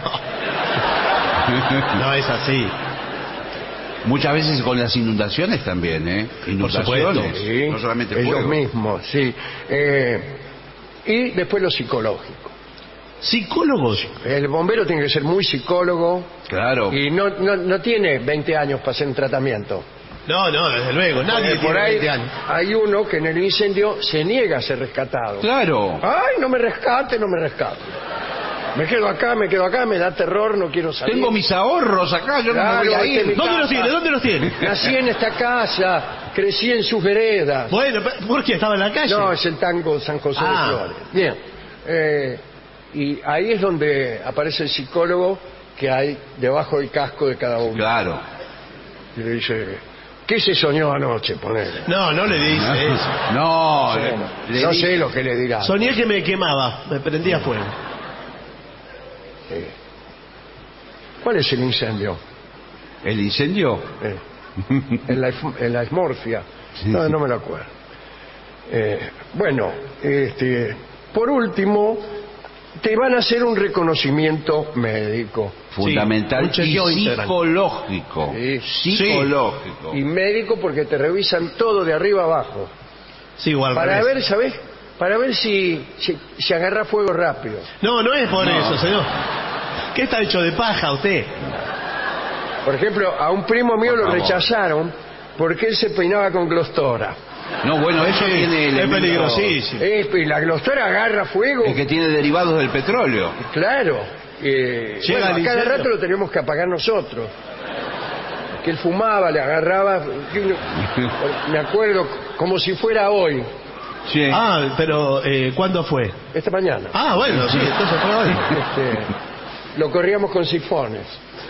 No es así. Muchas veces con las inundaciones también, ¿eh? Inundaciones. supuesto. Sí, No solamente ellos fuego. mismos, sí. Eh, y después lo psicológico. ¿Psicólogos? El bombero tiene que ser muy psicólogo Claro. y no, no, no tiene veinte años para hacer un tratamiento. No, no, desde luego. Nadie Porque por tiene ahí veinte años. hay uno que en el incendio se niega a ser rescatado. Claro. Ay, no me rescate, no me rescate. Me quedo acá, me quedo acá, me da terror, no quiero salir. Tengo mis ahorros acá, yo no Claro, me voy a este es mi ir. ¿Dónde los casa. tiene? ¿Dónde los tiene? Nací en esta casa, crecí en sus veredas. Bueno, ¿por qué? ¿Estaba en la calle? No, es el tango San José Ah. de Flores. Bien. Eh, y ahí es donde aparece el psicólogo que hay debajo del casco de cada uno. Claro. Y le dice, ¿Qué se soñó anoche? Ponele. No, no le dice eso. No, Bueno, le no di- sé lo que le dirá. Soñé que me quemaba, me prendía fuego. Eh, ¿Cuál es el incendio? el incendio. Eh, en, la, en la esmorfia. Sí, No, sí. no me lo acuerdo. Eh, bueno, este, por último, te van a hacer un reconocimiento médico. Fundamental un chequeo y integral. psicológico. Sí. Psicológico. Y médico porque te revisan todo de arriba abajo. Sí, o al Para revés. ver, ¿sabes? Para ver si, si, si agarra fuego rápido. No, no es por No. eso, señor. ¿Qué está hecho de paja usted? Por ejemplo, a un primo mío Por lo favor. rechazaron porque él se peinaba con glostora. No, bueno, eso Sí, tiene es elementos- peligrosísimo. Eh, y la glostora agarra fuego. Es que tiene derivados del petróleo. Claro. Eh, Llega bueno, el a cada incendio. rato lo teníamos que apagar nosotros. Que él fumaba, le agarraba. Me acuerdo como si fuera hoy, Sí. Ah, pero eh, ¿cuándo fue? esta mañana. Ah, bueno, sí, entonces fue hoy. Este, lo corríamos con sifones.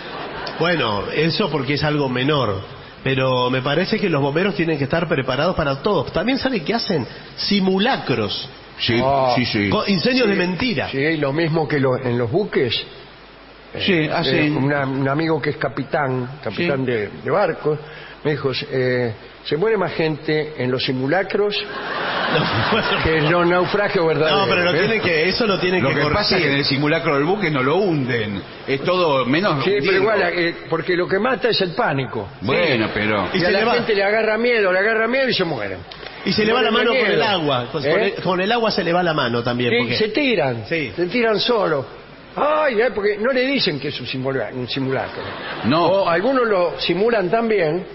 Bueno, eso porque es algo menor. Pero me parece que los bomberos tienen que estar preparados para todo. También saben que hacen simulacros, Sí, Ah. sí, sí. con incendios de mentira. Sí, lo mismo que lo- en los buques. Sí, Eh, hacen... una- un amigo que es capitán, capitán Sí. de, de barcos, me dijo, eh, se muere más gente en los simulacros No, bueno. que en los naufragios verdaderos. No, pero lo ¿eh? tienen que, eso lo tienen Lo que que pasa corregir. es que en el simulacro del buque no lo hunden. Es todo menos... Sí, pero hundirlo. igual, eh, porque lo que mata es el pánico. Bueno, pero... Y, Y a se la le va. gente le agarra miedo, le agarra miedo y se mueren. Y se le va la Mueren mano de con el miedo. agua. Con, ¿Eh? con el, con el agua se le va la mano también. Sí, porque- se tiran, Sí. se tiran solo. Ay, ay, porque no le dicen que es un simulacro. Un simulacro. No. O algunos lo simulan tan bien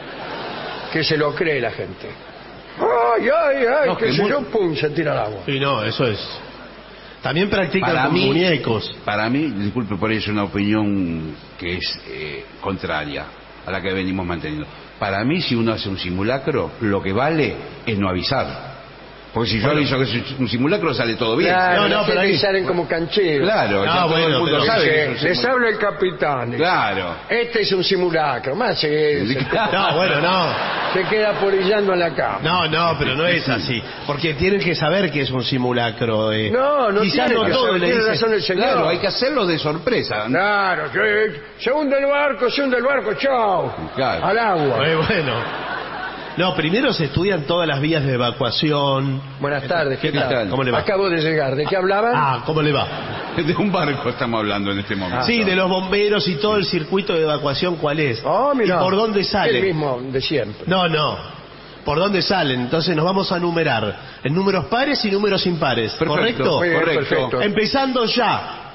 que se lo cree la gente. Ay, ay, ay, No, que que sé muy- yo, pum, se tira al agua. Sí, no, eso es. También practican Para con mí, muñecos. para mí, disculpe por eso, una opinión que es eh, contraria a la que venimos manteniendo. Para mí, si uno hace un simulacro, lo que vale es no avisar. Porque si yo aviso que es un simulacro, sale todo bien. Claro, No, no, la pero gente ahí- salen como cancheros. Claro, ya Ah, todo bueno, el mundo pero sabe Dice, que es un les simulacro. habla el capitán. Claro. Este es un simulacro. Más se, se, No, bueno, no. se queda porillando en la cama. No, no, pero no es así. Porque tienen que saber que es un simulacro. eh. No, no Quizás tiene no que todo saber, le tiene dicen. razón el señor. Claro, hay que hacerlo de sorpresa. Claro, que se hunde el barco, se hunde el barco, chao. Claro. Al agua. Eh, bueno. No, primero se estudian todas las vías de evacuación. Buenas tardes, ¿qué, ¿Qué tal? tal? ¿Cómo le va? Acabo de llegar. ¿De qué hablaban? Ah, ¿cómo le va? De un barco estamos hablando en este momento. Sí, de los bomberos y todo el circuito de evacuación, ¿cuál es? Oh, mira. ¿Y por dónde El salen? mismo de siempre. No, no. ¿Por dónde salen? Entonces nos vamos a numerar en números pares y números impares. Perfecto. ¿Correcto? Muy bien, correcto. perfecto. Empezando ya.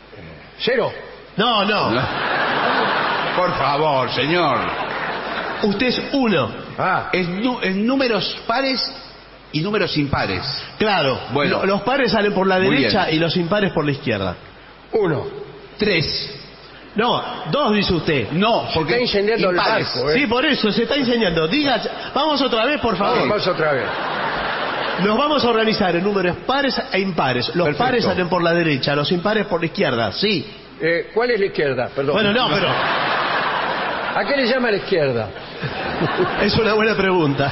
Cero. No, no. Por favor, señor. Usted es uno. Ah, Es, nu- es números pares y números impares. Claro. Bueno. Lo- Los pares salen por la Muy derecha bien. y los impares por la izquierda. uno. Tres. No, dos dice usted. No, porque está incendiando el impares. barco, ¿eh? Sí, por eso se está incendiando. Diga, vamos otra vez, por favor. Vamos otra vez. Nos vamos a organizar en números pares e impares. Los Perfecto. pares salen por la derecha, los impares por la izquierda. Sí. Eh, ¿Cuál es la izquierda? Perdón. Bueno, no, pero ¿A qué le llama la izquierda? es una buena pregunta.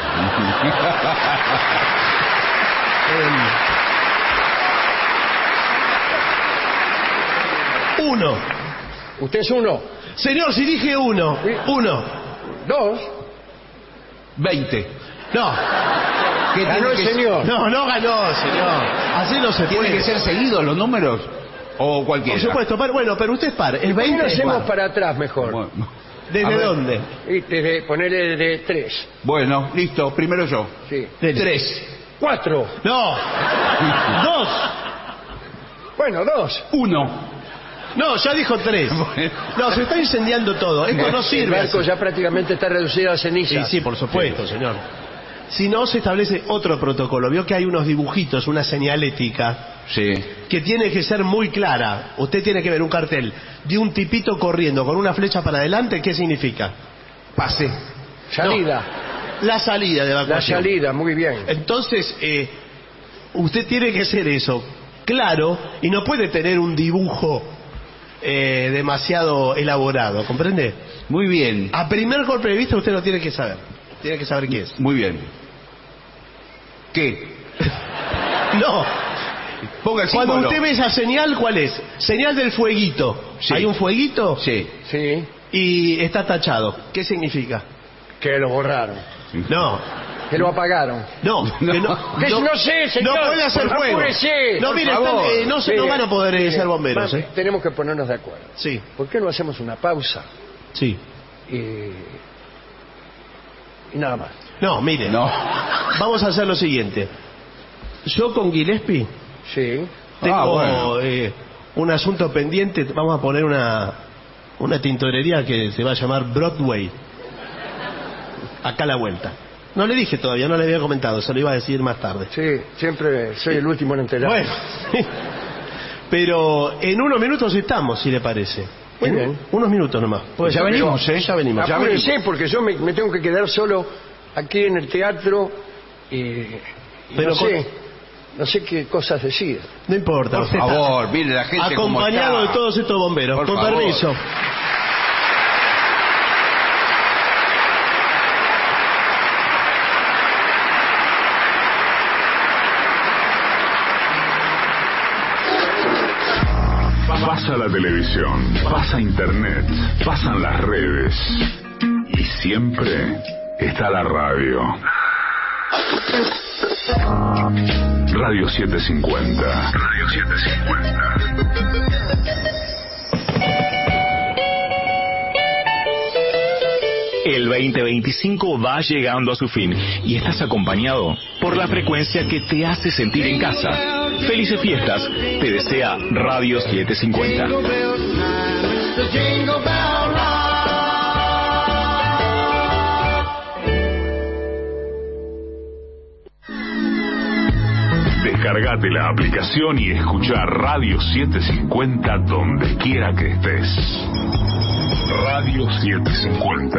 Eh, Uno. Usted es uno. Señor, si dije uno. Sí. Uno. Dos. Veinte. No. ¿Qué Ganó tiene el que- señor. No, no ganó, señor. Así no se ¿Tienen puede. que ser seguidos los números? ¿O cualquiera? Por supuesto, pero, bueno, pero usted es par. Es ¿Por qué veinte. no es hacemos par. para atrás mejor? Bueno, ¿Desde A ver. dónde? Y desde ponerle de tres. bueno, listo. Primero yo. Sí. Dele. Tres. Cuatro. No. Dos. Bueno, dos. Uno. No, ya dijo tres. Bueno. No, se está incendiando todo. Esto no El sirve. barco así. ya prácticamente está reducido a Sí, ceniza. sí, por supuesto, señor. Si no, se establece otro protocolo. Vio que hay unos dibujitos, una señalética, Sí. que tiene que ser muy clara. Usted tiene que ver un cartel de un tipito corriendo con una flecha para adelante. ¿Qué significa? Pase. Salida. La salida de La evacuación. salida, muy bien. Entonces, eh, usted tiene que hacer eso claro y no puede tener un dibujo eh, demasiado elaborado, ¿comprende? Muy bien, A primer golpe de vista usted lo tiene que saber. Tiene que saber qué es. muy bien. ¿Qué? No. Ponga el Cuando símbolo. usted ve esa señal, ¿cuál es? Señal del fueguito. Sí. Hay un fueguito Sí. Sí, y está tachado. ¿Qué significa? que lo borraron, No. que lo apagaron. No, No. que no, Que no, no sé, señor. no puede hacer Por fuego. apúrese, No, por mire, favor. están, eh, no, se, no Mire, van a poder eh, mire, ser bomberos. va- ¿eh? Tenemos que ponernos de acuerdo. Sí, ¿Por qué no hacemos una pausa sí. y, y nada más? No, mire. No. Vamos a hacer lo siguiente. Yo con Gillespie Sí. tengo Ah, bueno. eh, un asunto pendiente. Vamos a poner una, una tintorería que se va a llamar Broadway. Acá a la vuelta. No le dije todavía, no le había comentado, se lo iba a decir más tarde. Sí, siempre soy el último en enterar. Bueno, pero en unos minutos estamos, si le parece. Muy En bien. Unos minutos nomás. Puede Ya ser. venimos, ¿eh? Ya venimos. Ya Apúrense, venimos. porque yo me, me tengo que quedar solo aquí en el teatro y, y Pero no con- sé, no sé qué cosas decir. No importa. Por usted está favor, mire la gente como acompañado está. de todos estos bomberos. Por Con favor. permiso. Pasa la televisión, pasa internet, pasan las redes y siempre está la radio. Radio setecientos cincuenta. Radio setecientos cincuenta. El veinte veinticinco va llegando a su fin y estás acompañado por la frecuencia que te hace sentir en casa. Felices fiestas, te desea Radio setecientos cincuenta. Descargate la aplicación y escucha Radio setecientos cincuenta donde quiera que estés. Radio setecientos cincuenta.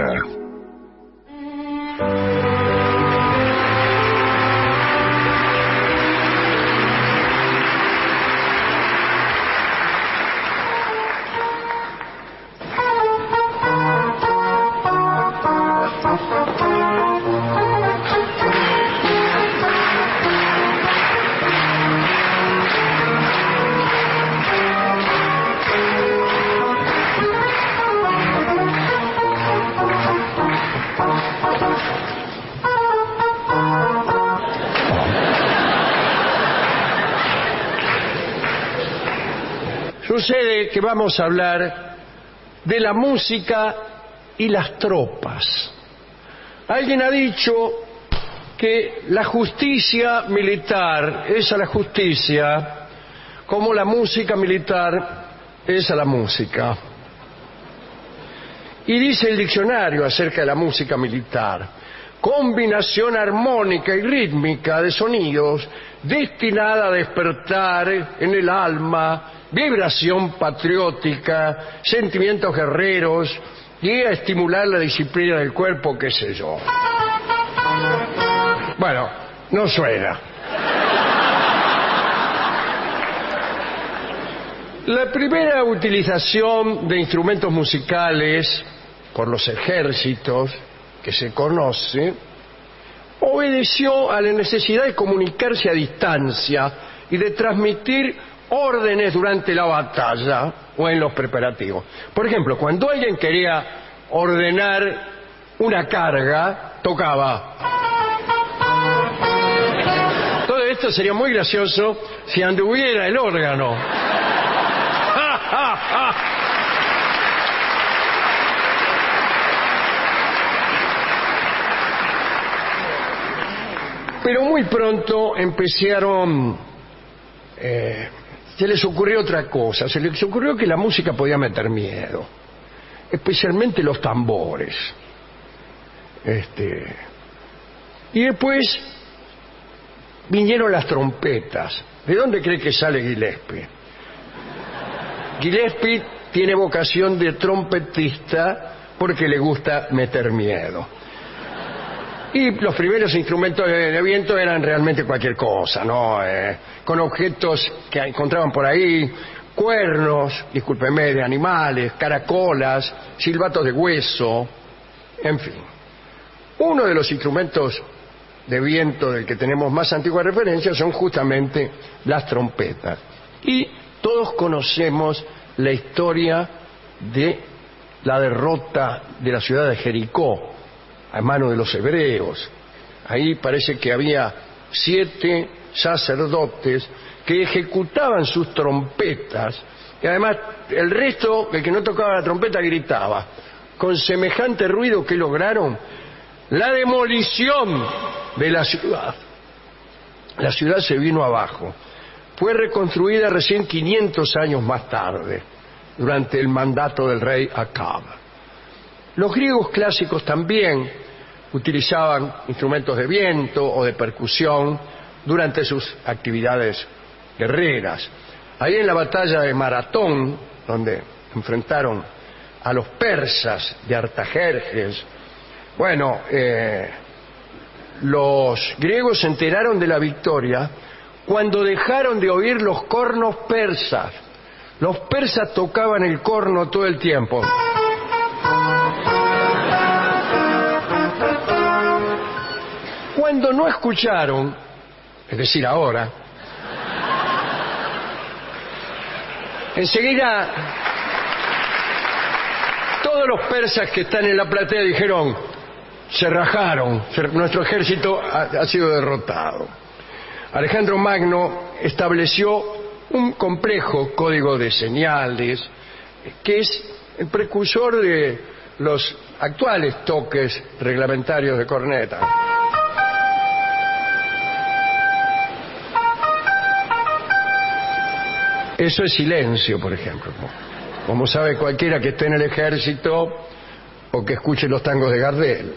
Sucede que vamos a hablar de la música y las tropas. Alguien ha dicho que la justicia militar es a la justicia como la música militar es a la música. Y dice el diccionario acerca de la música militar: combinación armónica y rítmica de sonidos destinada a despertar en el alma vibración patriótica, sentimientos guerreros y a estimular la disciplina del cuerpo, qué sé yo. Bueno, no suena. La primera utilización de instrumentos musicales por los ejércitos que se conoce obedeció a la necesidad de comunicarse a distancia y de transmitir órdenes durante la batalla o en los preparativos. Por ejemplo, cuando alguien quería ordenar una carga, tocaba. Todo esto sería muy gracioso si anduviera el órgano. Pero muy pronto empezaron, eh, se les ocurrió otra cosa, se les ocurrió que la música podía meter miedo, especialmente los tambores. Este, y después vinieron las trompetas. ¿De dónde cree que sale Gillespie? Gillespie tiene vocación de trompetista porque le gusta meter miedo. Y los primeros instrumentos de viento eran realmente cualquier cosa, ¿no? Eh, con objetos que encontraban por ahí, cuernos, discúlpeme, de animales, caracolas, silbatos de hueso, en fin. Uno de los instrumentos de viento del que tenemos más antigua referencia son justamente las trompetas. Y todos conocemos la historia de la derrota de la ciudad de Jericó a mano de los hebreos. Ahí parece que había siete sacerdotes que ejecutaban sus trompetas y además el resto, el que no tocaba la trompeta, gritaba. Con semejante ruido que lograron la demolición de la ciudad. La ciudad se vino abajo. Fue reconstruida recién quinientos años más tarde, durante el mandato del rey Acab. Los griegos clásicos también utilizaban instrumentos de viento o de percusión durante sus actividades guerreras. Ahí en la batalla de Maratón, donde enfrentaron a los persas de Artajerjes, bueno, eh, los griegos se enteraron de la victoria cuando dejaron de oír los cornos persas. Los persas tocaban el corno todo el tiempo. Cuando no escucharon, es decir, ahora, enseguida todos los persas que están en la platea dijeron, se rajaron, nuestro ejército ha, ha sido derrotado. Alejandro Magno estableció un complejo código de señales que es el precursor de los actuales toques reglamentarios de corneta. Eso es silencio, por ejemplo. Como sabe cualquiera que esté en el ejército o que escuche los tangos de Gardel.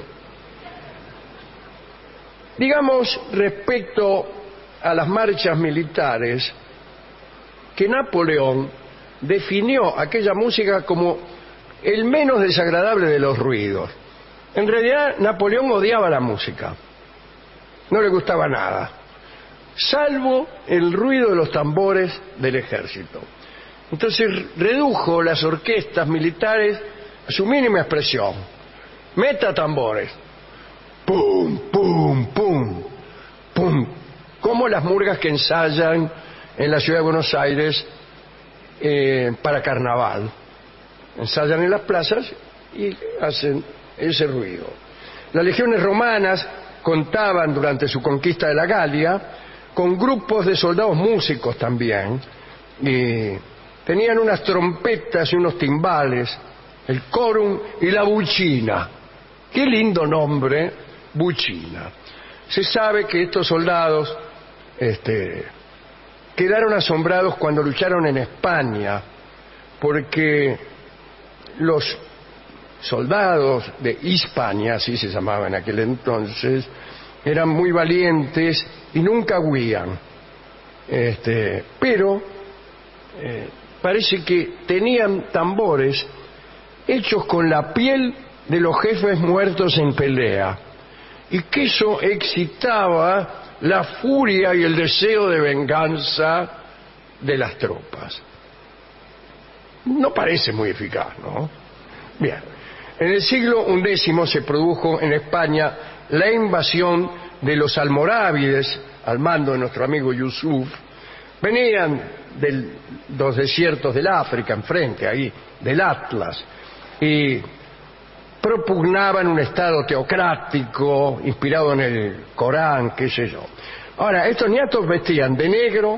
Digamos, respecto a las marchas militares, que Napoleón definió aquella música como el menos desagradable de los ruidos. En realidad, Napoleón odiaba la música. No le gustaba nada, salvo el ruido de los tambores del ejército. Entonces redujo las orquestas militares a su mínima expresión. Meta tambores. Pum, pum, pum, pum. Como las murgas que ensayan en la ciudad de Buenos Aires eh, para carnaval. Ensayan en las plazas y hacen ese ruido. Las legiones romanas contaban durante su conquista de la Galia con grupos de soldados músicos también, y tenían unas trompetas y unos timbales, el corum y la bucina. Qué lindo nombre, bucina. Se sabe que estos soldados este, quedaron asombrados cuando lucharon en España, porque los soldados de Hispania, así se llamaba en aquel entonces, eran muy valientes y nunca huían. Este, pero eh, parece que tenían tambores hechos con la piel de los jefes muertos en pelea, y que eso excitaba la furia y el deseo de venganza de las tropas. No parece muy eficaz, ¿no? Bien, en el siglo undécimo se produjo en España la invasión de los almorávides al mando de nuestro amigo Yusuf. Venían de los desiertos del África, enfrente, ahí, del Atlas, y propugnaban un estado teocrático inspirado en el Corán, qué sé yo. Ahora, estos niatos vestían de negro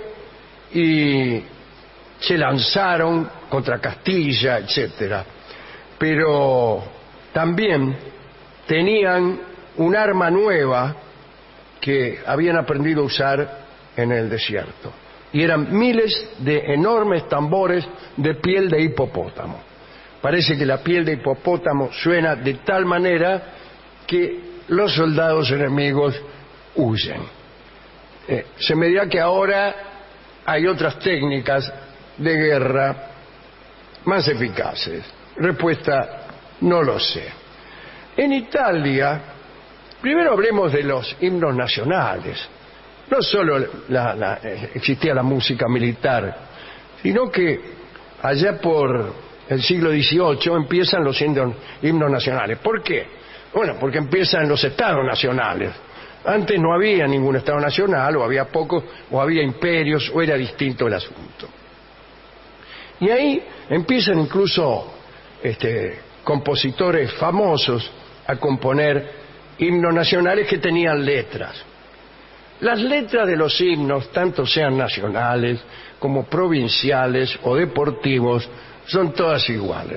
y se lanzaron contra Castilla, etcétera. Pero también tenían un arma nueva que habían aprendido a usar en el desierto, y eran miles de enormes tambores de piel de hipopótamo. Parece que la piel de hipopótamo suena de tal manera que los soldados enemigos huyen. Eh, se me dirá que ahora hay otras técnicas de guerra más eficaces. Respuesta, no lo sé. En Italia, primero hablemos de los himnos nacionales. No solo la, la, existía la música militar, sino que allá por el siglo dieciocho empiezan los himnos, himnos nacionales. ¿Por qué? Bueno, porque empiezan los estados nacionales. Antes no había ningún estado nacional, o había pocos, o había imperios, o era distinto el asunto. Y ahí empiezan incluso este, compositores famosos a componer himnos nacionales que tenían letras. Las letras de los himnos, tanto sean nacionales como provinciales o deportivos, son todas iguales.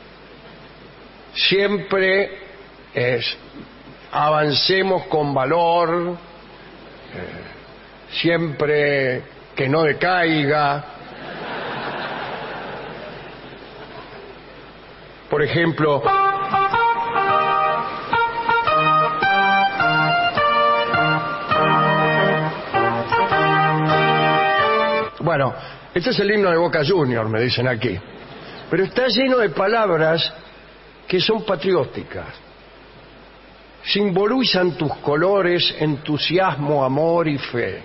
Siempre es avancemos con valor, eh, siempre que no decaiga. Por ejemplo, bueno, este es el himno de Boca Juniors, me dicen aquí, pero está lleno de palabras que son patrióticas. Simbolizan tus colores, entusiasmo, amor y fe.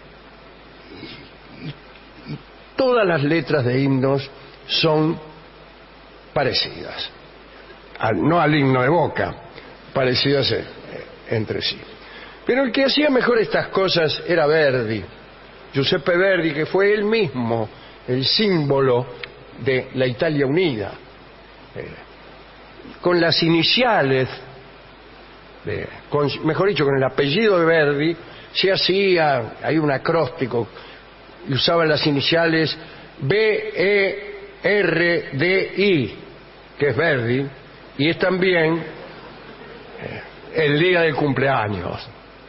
Y, y, y todas las letras de himnos son parecidas, al, no al himno de Boca, parecidas eh, entre sí. Pero el que hacía mejor estas cosas era Verdi, Giuseppe Verdi, que fue él mismo el símbolo de la Italia unida, eh, con las iniciales, de, con, mejor dicho, con el apellido de Verdi, se hacía, hay un acróstico, y usaban las iniciales B E R D I, que es Verdi, y es también eh, el día del cumpleaños.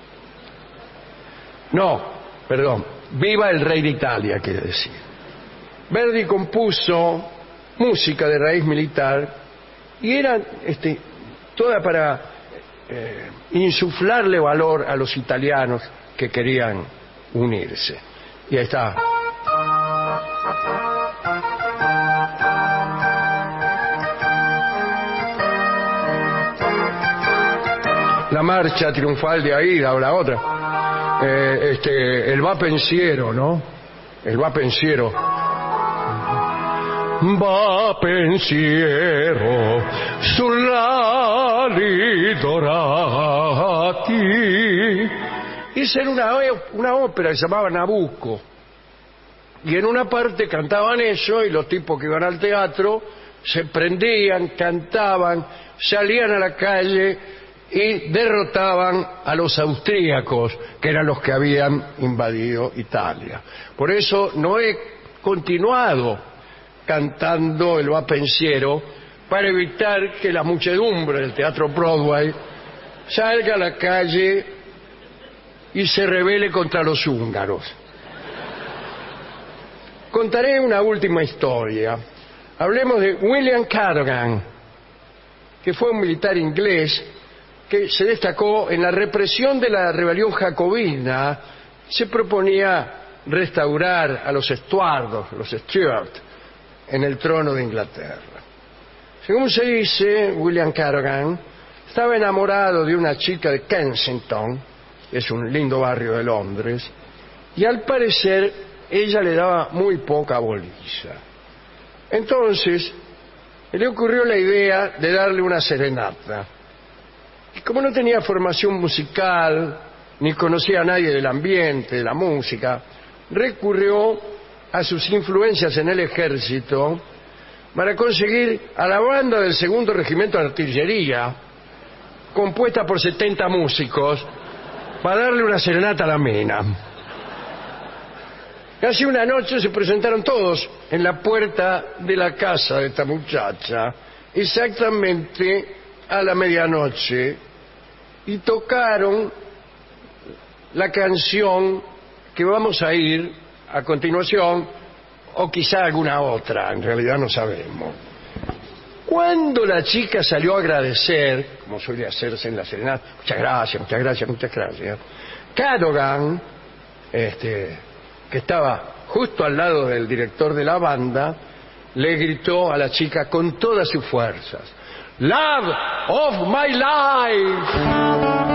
No, perdón, viva el rey de Italia, quiere decir. Verdi compuso música de raíz militar y era este, toda para eh, insuflarle valor a los italianos que querían unirse. Y ahí está. La marcha triunfal de Aida o la otra. Eh, este, el va pensiero, ¿no? El va pensiero. Va pensiero sulla dorati. Esa era una, una ópera que se llamaba Nabucco. Y en una parte cantaban eso, y los tipos que iban al teatro se prendían, cantaban, salían a la calle y derrotaban a los austríacos, que eran los que habían invadido Italia. Por eso no he continuado cantando el va pensiero, para evitar que la muchedumbre del Teatro Broadway salga a la calle y se rebele contra los húngaros. Contaré una última historia. Hablemos de William Cadogan, que fue un militar inglés que se destacó en la represión de la rebelión jacobina. Se proponía restaurar a los Estuardos, los Stuart, en el trono de Inglaterra. Según se dice, William Cadogan estaba enamorado de una chica de Kensington, que es un lindo barrio de Londres, y al parecer ella le daba muy poca bolilla. Entonces le ocurrió la idea de darle una serenata. Y como no tenía formación musical, ni conocía a nadie del ambiente, de la música, recurrió a sus influencias en el ejército para conseguir a la banda del segundo regimiento de artillería, compuesta por setenta músicos, para darle una serenata a la mina. Casi una noche se presentaron todos en la puerta de la casa de esta muchacha, exactamente a la medianoche, y tocaron la canción que vamos a ir a continuación, o quizá alguna otra, en realidad no sabemos. Cuando la chica salió a agradecer, como suele hacerse en la serenata, muchas gracias, muchas gracias, muchas gracias, Cadogan, este, que estaba justo al lado del director de la banda, le gritó a la chica con todas sus fuerzas: "Love of my life".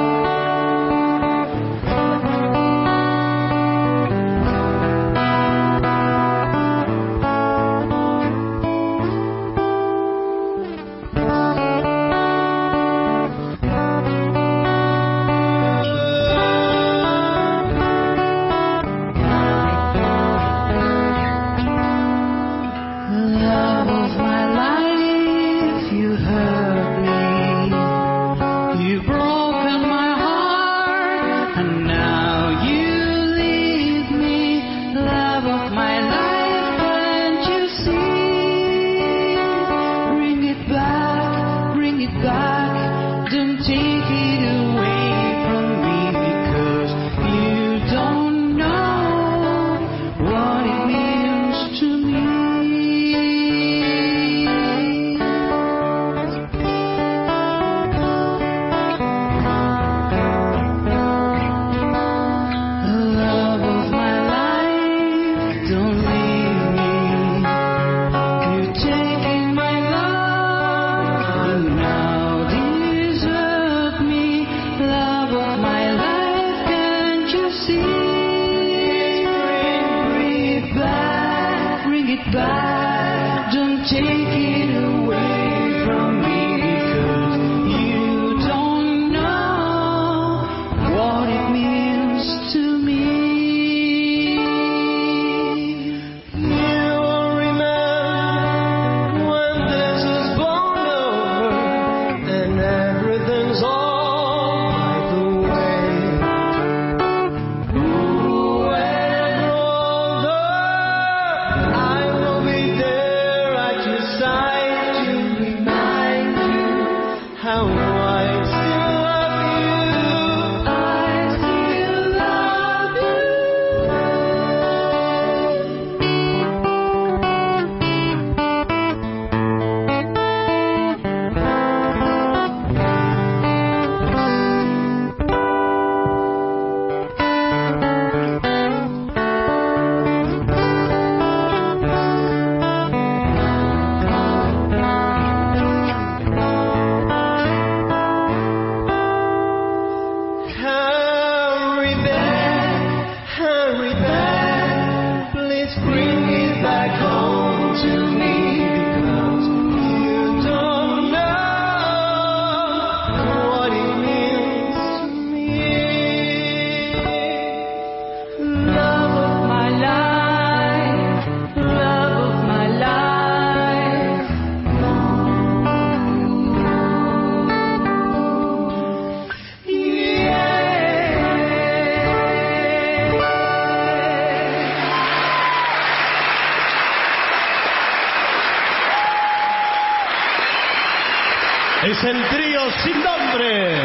Es el trío sin nombre.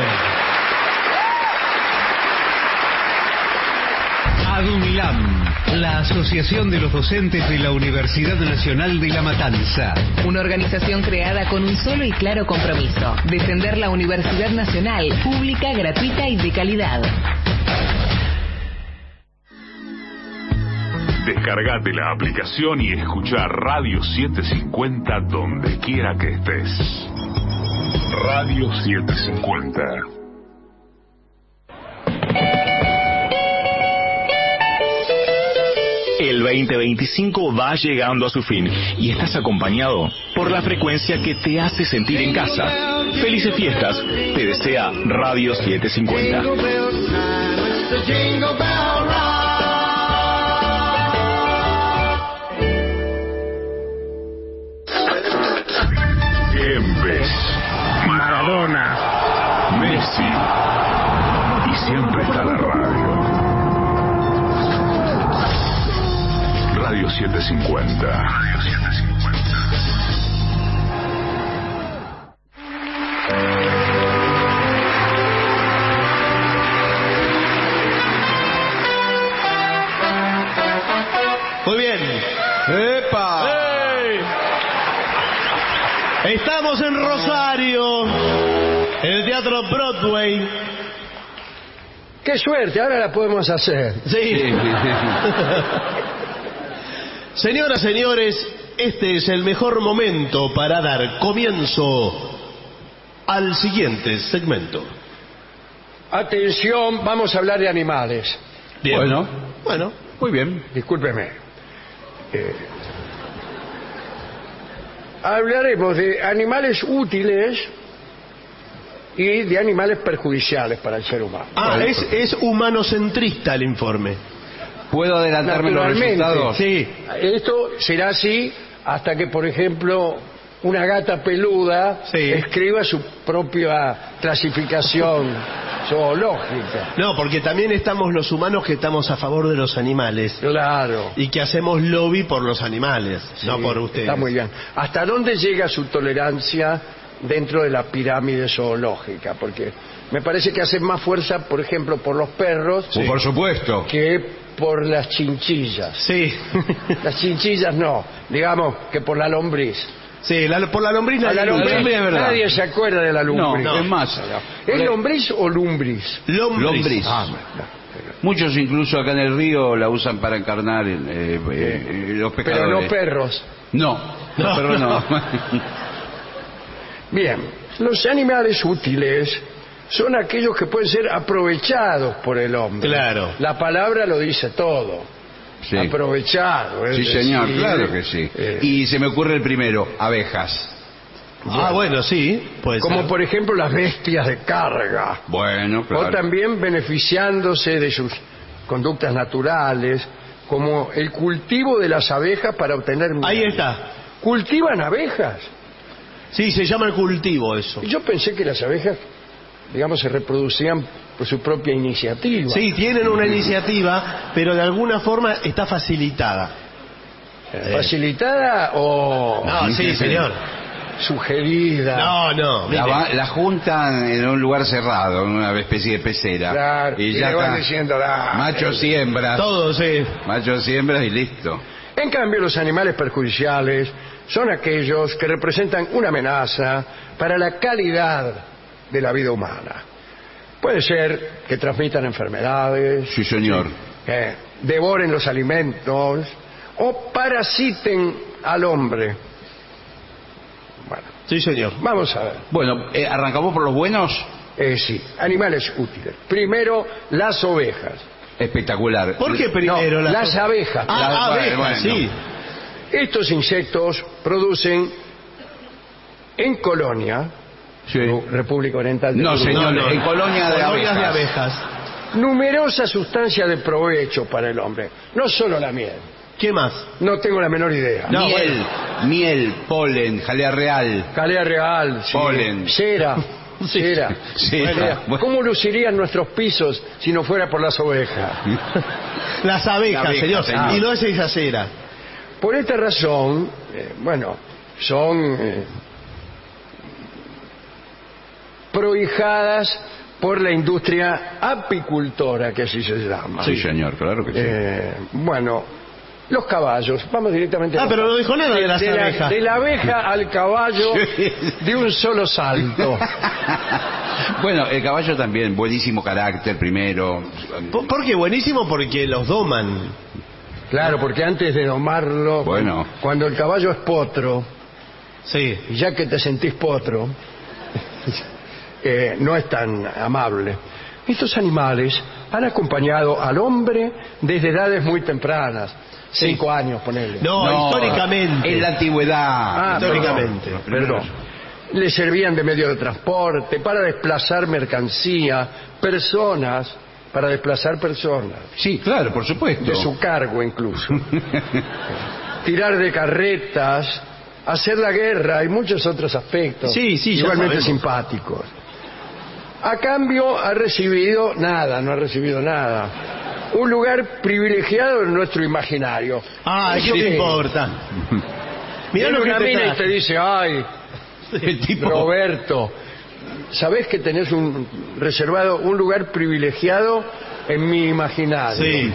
ADUNLAM, la Asociación de los Docentes de la Universidad Nacional de La Matanza. Una organización creada con un solo y claro compromiso: defender la Universidad Nacional, pública, gratuita y de calidad. Descargate la aplicación y escucha Radio setecientos cincuenta donde quiera que estés. Radio setecientos cincuenta. El veinte veinticinco va llegando a su fin y estás acompañado por la frecuencia que te hace sentir en casa. Felices fiestas, te desea Radio setecientos cincuenta. Kempes, Maradona, Messi y siempre está la radio. Radio setecientos cincuenta. Radio setecientos cincuenta. Muy bien. ¡Epa! ¡Ey! Estamos en Rosario, en el Teatro Broadway. ¡Qué suerte! Ahora la podemos hacer. Sí. Señoras, señores, este es el mejor momento para dar comienzo al siguiente segmento. Atención, vamos a hablar de animales. Bien. Bueno, Bueno, muy bien. Discúlpeme. Eh, hablaremos de animales útiles y de animales perjudiciales para el ser humano. ah, es, es humanocentrista el informe. ¿Puedo adelantarme los Naturalmente, resultados? Sí. Esto será así hasta que, por ejemplo, una gata peluda Sí. escriba su propia clasificación zoológica. No, porque también estamos los humanos que estamos a favor de los animales Claro. y que hacemos lobby por los animales, no Sí, por ustedes. Está muy bien. ¿Hasta dónde llega su tolerancia dentro de la pirámide zoológica? Porque me parece que hace más fuerza, por ejemplo, por los perros Pues por supuesto. que por las chinchillas. Sí. Las chinchillas no, digamos que por la lombriz. Sí, la- por la lombriz A la nadie lombriz lucha. es verdad. nadie se acuerda de la No, lombriz. es más. ¿Es lombriz o lumbriz? Lombriz. Lombriz. Ah, Muchos incluso acá en el río la usan para encarnar eh, eh, eh, los pero pescadores. no perros. No, no, pero no. Bien, los animales útiles son aquellos que pueden ser aprovechados por el hombre. Claro. La palabra lo dice todo. Sí. Aprovechado. es Sí, señor, decir, claro que sí. eh, Y se me ocurre el primero, abejas. Ah, bueno, sí, puede como ser. por ejemplo las bestias de carga. Bueno, O claro. también beneficiándose de sus conductas naturales, como el cultivo de las abejas para obtener miel. Ahí está. ¿Cultivan abejas? Sí, se llama el cultivo eso. Yo pensé que las abejas, digamos, se reproducían por su propia iniciativa. Sí, tienen una iniciativa, pero de alguna forma está facilitada. ¿Facilitada o No, sí, señor. sugerida? No, no. La, mire. va- la juntan en un lugar cerrado, en una especie de pecera. Claro, y y ya le van está. diciendo, "Ah, Machos y hembras. Todo, sí. Machos y hembras y listo. En cambio, los animales perjudiciales son aquellos que representan una amenaza para la calidad de la vida humana. Puede ser que transmitan enfermedades, Sí, señor. que devoren los alimentos o parasiten al hombre. Bueno, Sí, señor. vamos a ver. Bueno, eh, ¿arrancamos por los buenos? Eh, sí, animales útiles. Primero, las ovejas. Espectacular. ¿Por qué primero No, las las abejas. Ah, Las- abejas, bueno. sí. Estos insectos producen en Colonia, Sí. República Oriental del No, Uruguay, señor, No, no, en colonia de colonias de abejas. abejas. numerosas sustancias de provecho para el hombre. No solo la miel. ¿Qué más? No tengo la menor idea. No, miel, miel, polen, jalea real. Jalea real, sí. Polen. Cera. Cera. Cera. Cera. Bueno. ¿Cómo lucirían nuestros pisos si no fuera por las ovejas? Las abejas, La abeja, señor. señor. Y no es esa cera. Por esta razón, eh, bueno, son eh, cobijadas por la industria apicultora, que así se llama. Sí, señor, claro que sí. Eh, bueno, los caballos, vamos directamente a Ah, los pero no dijo nada de las de la, abejas. de la abeja al caballo de un solo salto. Bueno, el caballo también, buenísimo carácter primero. ¿Por, por qué? Buenísimo porque los doman. Claro, porque antes de domarlo, Bueno. cuando el caballo es potro, Sí. y ya que te sentís potro, eh, no es tan amable. Estos animales han acompañado al hombre desde edades muy tempranas, cinco años, ponele. No, históricamente. En la antigüedad. Ah, históricamente. perdón, perdón. Le servían de medio de transporte para desplazar mercancía, personas, para desplazar personas, Sí, claro, por supuesto. de su cargo incluso. Tirar de carretas, hacer la guerra y muchos otros aspectos Sí, sí, ya igualmente sabemos. simpáticos. A cambio ha recibido nada, no ha recibido nada. Un lugar privilegiado en nuestro imaginario. Ah, ¿qué Eso te que- importa? Mirá Viene lo que una te mina y traje. te dice, ay, El tipo. Roberto, ¿sabés que tenés un reservado un lugar privilegiado en mi imaginario? Sí.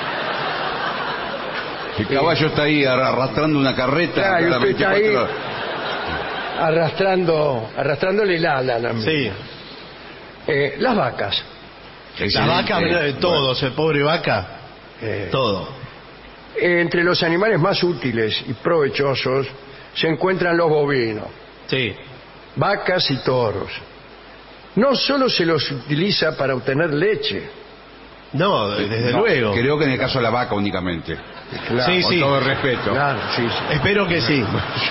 El caballo está ahí arrastrando una carreta. Claro, y a las usted está ahí veinticuatro horas. arrastrando, arrastrándole el ala también. Sí. Eh, las vacas. La Excelente. vaca, mira, de todos, el pobre vaca. Eh, Todo. entre los animales más útiles y provechosos se encuentran los bovinos, Sí. vacas y toros. No solo se los utiliza para obtener leche. No, desde No, luego. Creo que en el caso de la vaca únicamente. Claro, Sí, Con sí. todo el respeto. Claro, sí, sí. Espero que sí.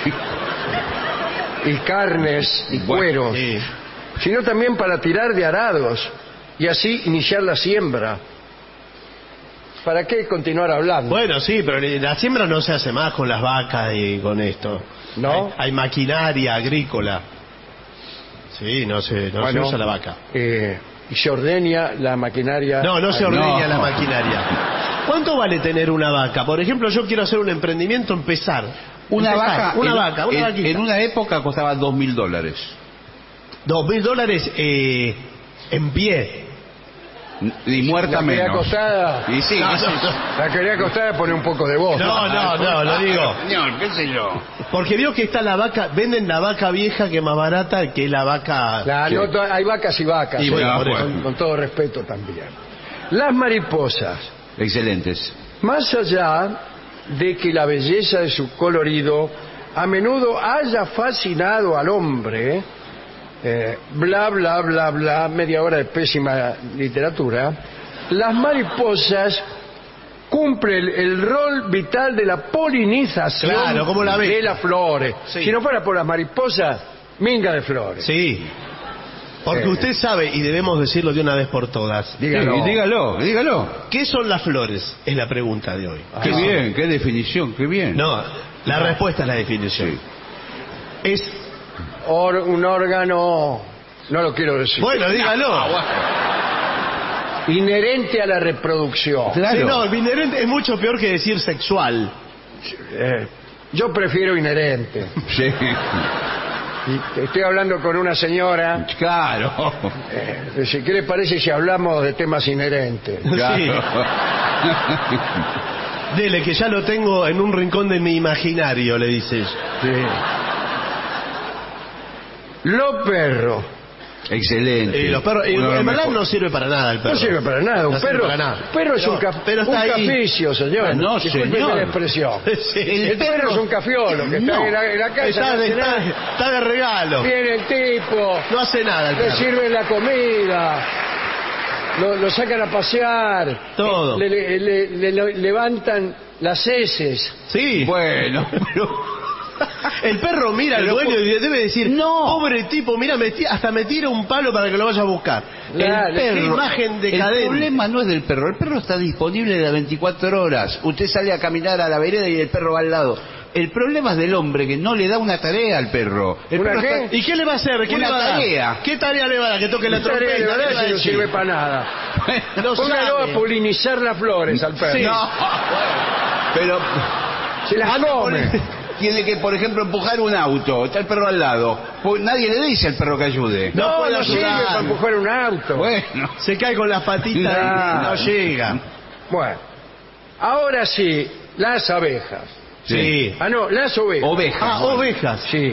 Y carnes y Bueno, cueros, Sí. sino también para tirar de arados y así iniciar la siembra. ¿Para qué continuar hablando? Bueno, sí, pero la siembra no se hace más con las vacas y con esto. ¿No? Hay, hay maquinaria agrícola. Sí, no se, no Bueno, se usa la vaca. eh, y se ordeña la maquinaria. No, no se Ah, ordeña no. la maquinaria. ¿Cuánto vale tener una vaca? Por ejemplo, yo quiero hacer un emprendimiento, empezar. Una Empezar, vaca. Una en, vaca, una en- vaquita. en una época costaba dos mil dólares. Dos mil dólares eh, en pie. Y muerta La quería menos. acostada. Y sí, No, qué sé no, yo. La quería acostada pone un poco de voz. No, no, no, lo digo. Señor, qué sé yo. Porque veo que está la vaca, venden la vaca vieja que es más barata que la vaca... La- no, to- hay vacas y vacas, Y eh, bueno, por eso. con, con todo respeto también. Las mariposas, Excelentes. más allá de que la belleza de su colorido a menudo haya fascinado al hombre, eh, bla, bla, bla, bla, media hora de pésima literatura, las mariposas cumplen el, el rol vital de la polinización Claro, como la abeja. de las flores. Sí. Si no fuera por las mariposas, minga de flores. Sí. Porque Eh. usted sabe, y debemos decirlo de una vez por todas, Dígalo. Sí, dígalo, dígalo. ¿qué son las flores? Es la pregunta de hoy. Qué Ah. bien, qué definición, qué bien. No, la respuesta es la definición. Sí. Es, Or- un órgano, no lo quiero decir, bueno, dígalo. inherente a la reproducción. Claro. Sí, no, el inherente es mucho peor que decir sexual. Eh, yo prefiero inherente. Sí. Y estoy hablando con una señora. Claro. eh, si- ¿Qué le parece si hablamos de temas inherentes? Claro. Dele, que ya lo tengo en un rincón de mi imaginario, le dices. Sí. Los perros. Excelente. Eh, los perros, eh, Uno de los en verdad mejores. no sirve para nada el perro. No sirve para nada. Un No sirve perro, para nada. un perro es Pero- un, ca- pero un está ahí. caficio, señor. No, Discúlpeme señor. la expresión. Sí. El, perro es un cafiolo que está No. en, la, en la casa. Está no de, hace está, nada. está de regalo. Viene el tipo, No hace nada el le perro. sirven la comida, lo, lo sacan a pasear, Todo. le, le- le- le- le levantan las heces. Sí. Bueno, pero... El perro mira al Pero dueño por- y le debe decir, No. pobre tipo, mira, me ti- hasta me tira un palo para que lo vaya a buscar. Claro, el perro, qué imagen decadente. El problema no es del perro. El perro está disponible las veinticuatro horas. Usted sale a caminar a la vereda y el perro va al lado. El problema es del hombre que no le da una tarea al perro. El ¿Una perro qué? está- ¿Y qué le va a hacer? ¿Qué Una le va a dar? tarea. ¿Qué tarea le va a dar? Que toque la La tarea trompeta. de ¿qué verdad le va a si no decir? sirve para nada. No Póngalo sabe. a polinizar las flores al perro. Sí. No. Pero Se las Anda a come. poner- tiene que, por ejemplo, empujar un auto, está el perro al lado, pues nadie le dice al perro que ayude. No, puede no sirve ayudar. para empujar un auto. Bueno, Se cae con las patitas y no llega. Bueno, ahora sí, las abejas. Sí. Ah, no, las ovejas. ovejas. Ah, ovejas. Sí.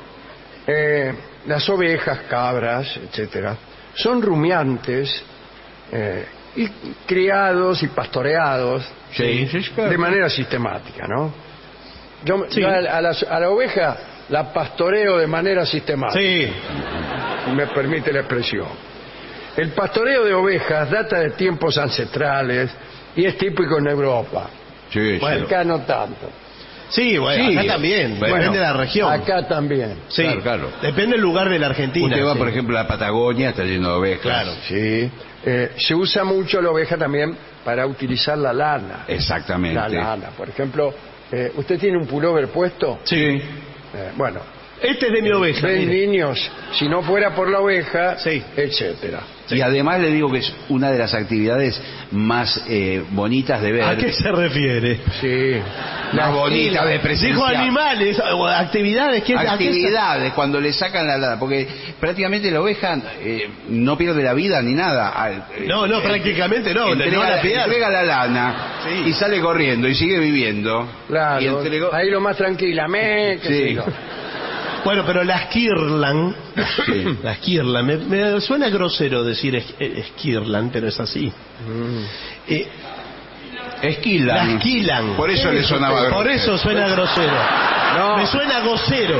Eh, las ovejas, cabras, etcétera, son rumiantes eh, y criados y pastoreados Sí, sí, claro. de manera sistemática, ¿no? Yo, Sí. yo a, a las- a la oveja la pastoreo de manera sistemática, Sí. si me permite la expresión. El pastoreo de ovejas data de tiempos ancestrales y es típico en Europa. Sí, Bueno, sí. acá no tanto. Sí, bueno, Sí. acá también. Bueno, Depende de la región. Acá también. Sí. Claro, claro. Depende del lugar de la Argentina. Usted va, sí. por ejemplo, a la Patagonia, está lleno de ovejas. Claro. Sí. Eh, se usa mucho la oveja también para utilizar la lana. Exactamente. La lana. Por ejemplo, eh, ¿usted tiene un pullover puesto? Sí. Eh, bueno, Este es de mi oveja. ven mire. niños, si no fuera por la oveja, Sí. etcétera. Y además le digo que es una de las actividades más eh, bonitas de ver. ¿A qué se refiere? Sí. Más bonita de presenciar. Dijo animales, o actividades. ¿qué, a qué se- Actividades, cuando le sacan la lana, porque prácticamente la oveja eh, no pierde la vida ni nada. Al- eh, No, no, eh, prácticamente no. Entrega, no van a pillar. entrega la lana Sí. y sale corriendo y sigue viviendo. Claro, Y entregó- ahí lo más tranquila, me, qué Sí. sé yo. Bueno, pero las Kirlan, Sí. las Kirlan, me, me suena grosero decir es- Esquirlan, pero es así. Mm. Eh, Esquilan. las Kilan. Por eso le sonaba Por grosero. eso suena grosero. No. Me suena gocero.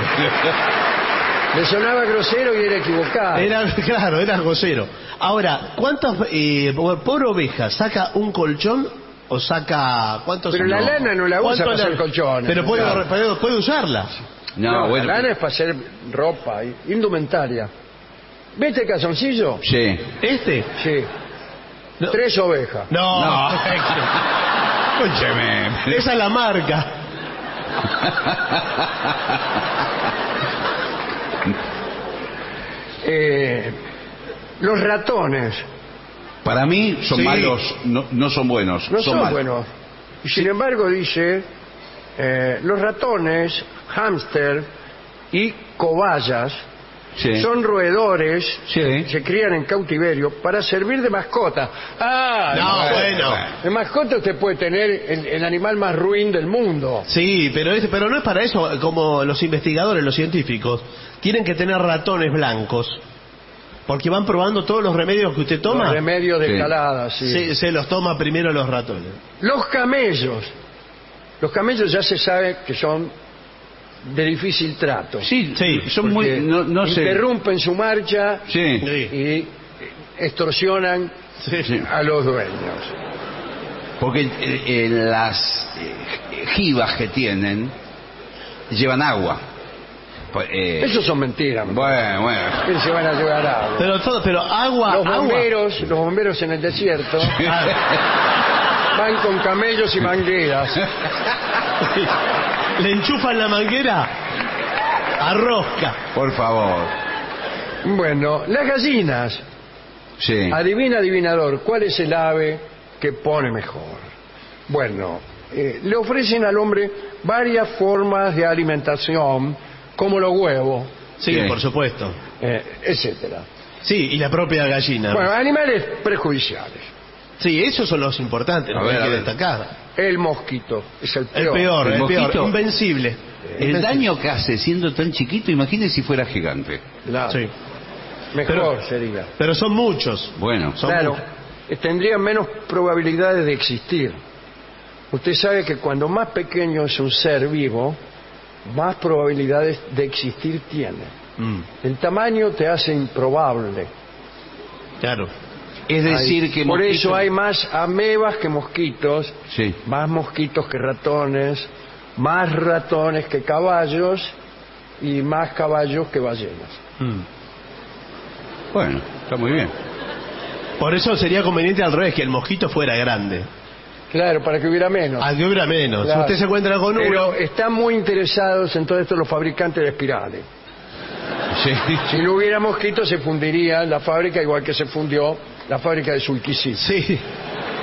Le sonaba grosero y era equivocado. Era, claro, era grosero. Ahora, ¿cuántas eh, por, por oveja saca un colchón o saca cuántos? Pero la lana no la usa ¿Cuánto para la- hacer colchones. Pero puede, Claro. puede, puede usarla. No, No, bueno. la lana es para hacer ropa, indumentaria. ¿Viste el calzoncillo? Sí. ¿Este? Sí. No. Tres ovejas. No. No. Escúcheme. Esa es la marca. Eh, los ratones Para mí son Sí. malos, no, no son buenos. no son, malos. buenos. Y sin embargo dice, eh, los ratones, hámster y cobayas Sí. son roedores, Sí. se crían en cautiverio para servir de mascota. Ah, No, bueno. de mascota usted puede tener el, el animal más ruin del mundo. Sí, pero, es, pero no es para eso, como los investigadores, los científicos, tienen que tener ratones blancos, porque van probando todos los remedios que usted toma, Los remedios de Sí. escalada, sí. se, se los toma primero los ratones. Los camellos. Los camellos ya se sabe que son de difícil trato. Sí, Sí, son muy. Porque No, no sé. interrumpen su marcha Sí. y extorsionan Sí. a los dueños. Porque eh, eh, las eh, jivas que tienen llevan agua. Pues, eh, Eso son mentiras. Bueno, bueno. ¿Quién se van a llevar agua? Pero todo, pero agua, Los agua. bomberos, los bomberos en el desierto Ah, van con camellos y mangueras. le enchufan la manguera a rosca. Por favor. Bueno, las gallinas. Sí. Adivina, adivinador, ¿cuál es el ave que pone mejor? Bueno, eh, le ofrecen al hombre varias formas de alimentación, como los huevos, Sí, Sí. por supuesto. eh, etcétera. Sí, y la propia gallina. Bueno, animales perjudiciales. Sí, esos son los importantes, A los que ver, hay a que ver. destacar. El mosquito es el El peor. peor, ¿El el, peor, mosquito? invencible. El daño que hace siendo tan chiquito, imagínese si fuera gigante. Claro, Sí. mejor Pero- sería. Pero son muchos. Bueno. Son Claro, muchos. eh, tendrían menos probabilidades de existir. Usted sabe que cuando más pequeño es un ser vivo, más probabilidades de existir tiene. Mm, El tamaño te hace improbable. claro. Es decir, Hay- que por mosquito- eso hay más amebas que mosquitos, Sí. más mosquitos que ratones, más ratones que caballos y más caballos que ballenas. Mm. Bueno, está muy bien. Por eso sería conveniente al revés, que el mosquito fuera grande. Claro, para que hubiera menos. Al que hubiera menos. Claro. Usted se encuentra con Pero uno. están muy interesados en todo esto los fabricantes de espirales. Sí. Si no hubiera mosquitos se fundiría la fábrica igual que se fundió la fábrica de Sulquicí. Sí.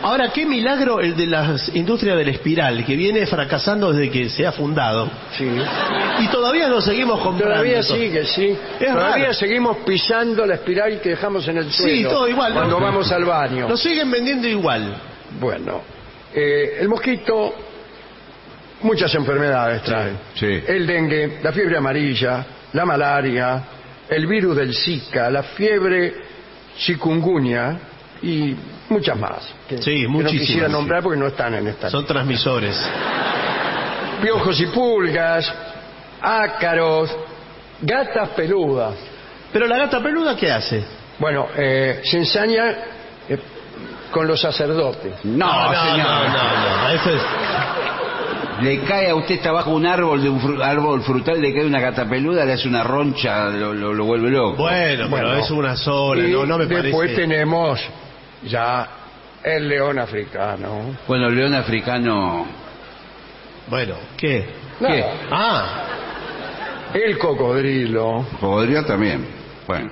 Ahora, qué milagro el de la industria del espiral, que viene fracasando desde que se ha fundado. Sí. Y todavía nos seguimos comprando. Todavía esto. sigue, sí. Es Todavía raro. seguimos pisando la espiral que dejamos en el suelo. Sí, todo igual. ¿no? Cuando vamos al baño. Lo siguen vendiendo igual. Bueno, eh, el mosquito muchas enfermedades trae. Sí. El dengue, la fiebre amarilla, la malaria, el virus del Zika, la fiebre chikungunya y muchas más. Que, Sí, que no muchísimas, quisiera sí. nombrar porque no están en esta. Son transmisores. Piojos y pulgas, ácaros, gatas peludas. Pero la gata peluda, ¿qué hace? Bueno, eh, se ensaña eh, con los sacerdotes. No, señor. no, no, no. Eso es... Le cae a usted, está bajo un árbol de un fru- árbol frutal, le cae una gata peluda, le hace una roncha, lo, lo, lo vuelve loco. Bueno, pero Bueno. es una sola, Y no, no me después parece. tenemos ya el león africano. Bueno, el león africano... Bueno, ¿qué? ¿Qué? Nada. Ah, El cocodrilo. Podría también. Bueno.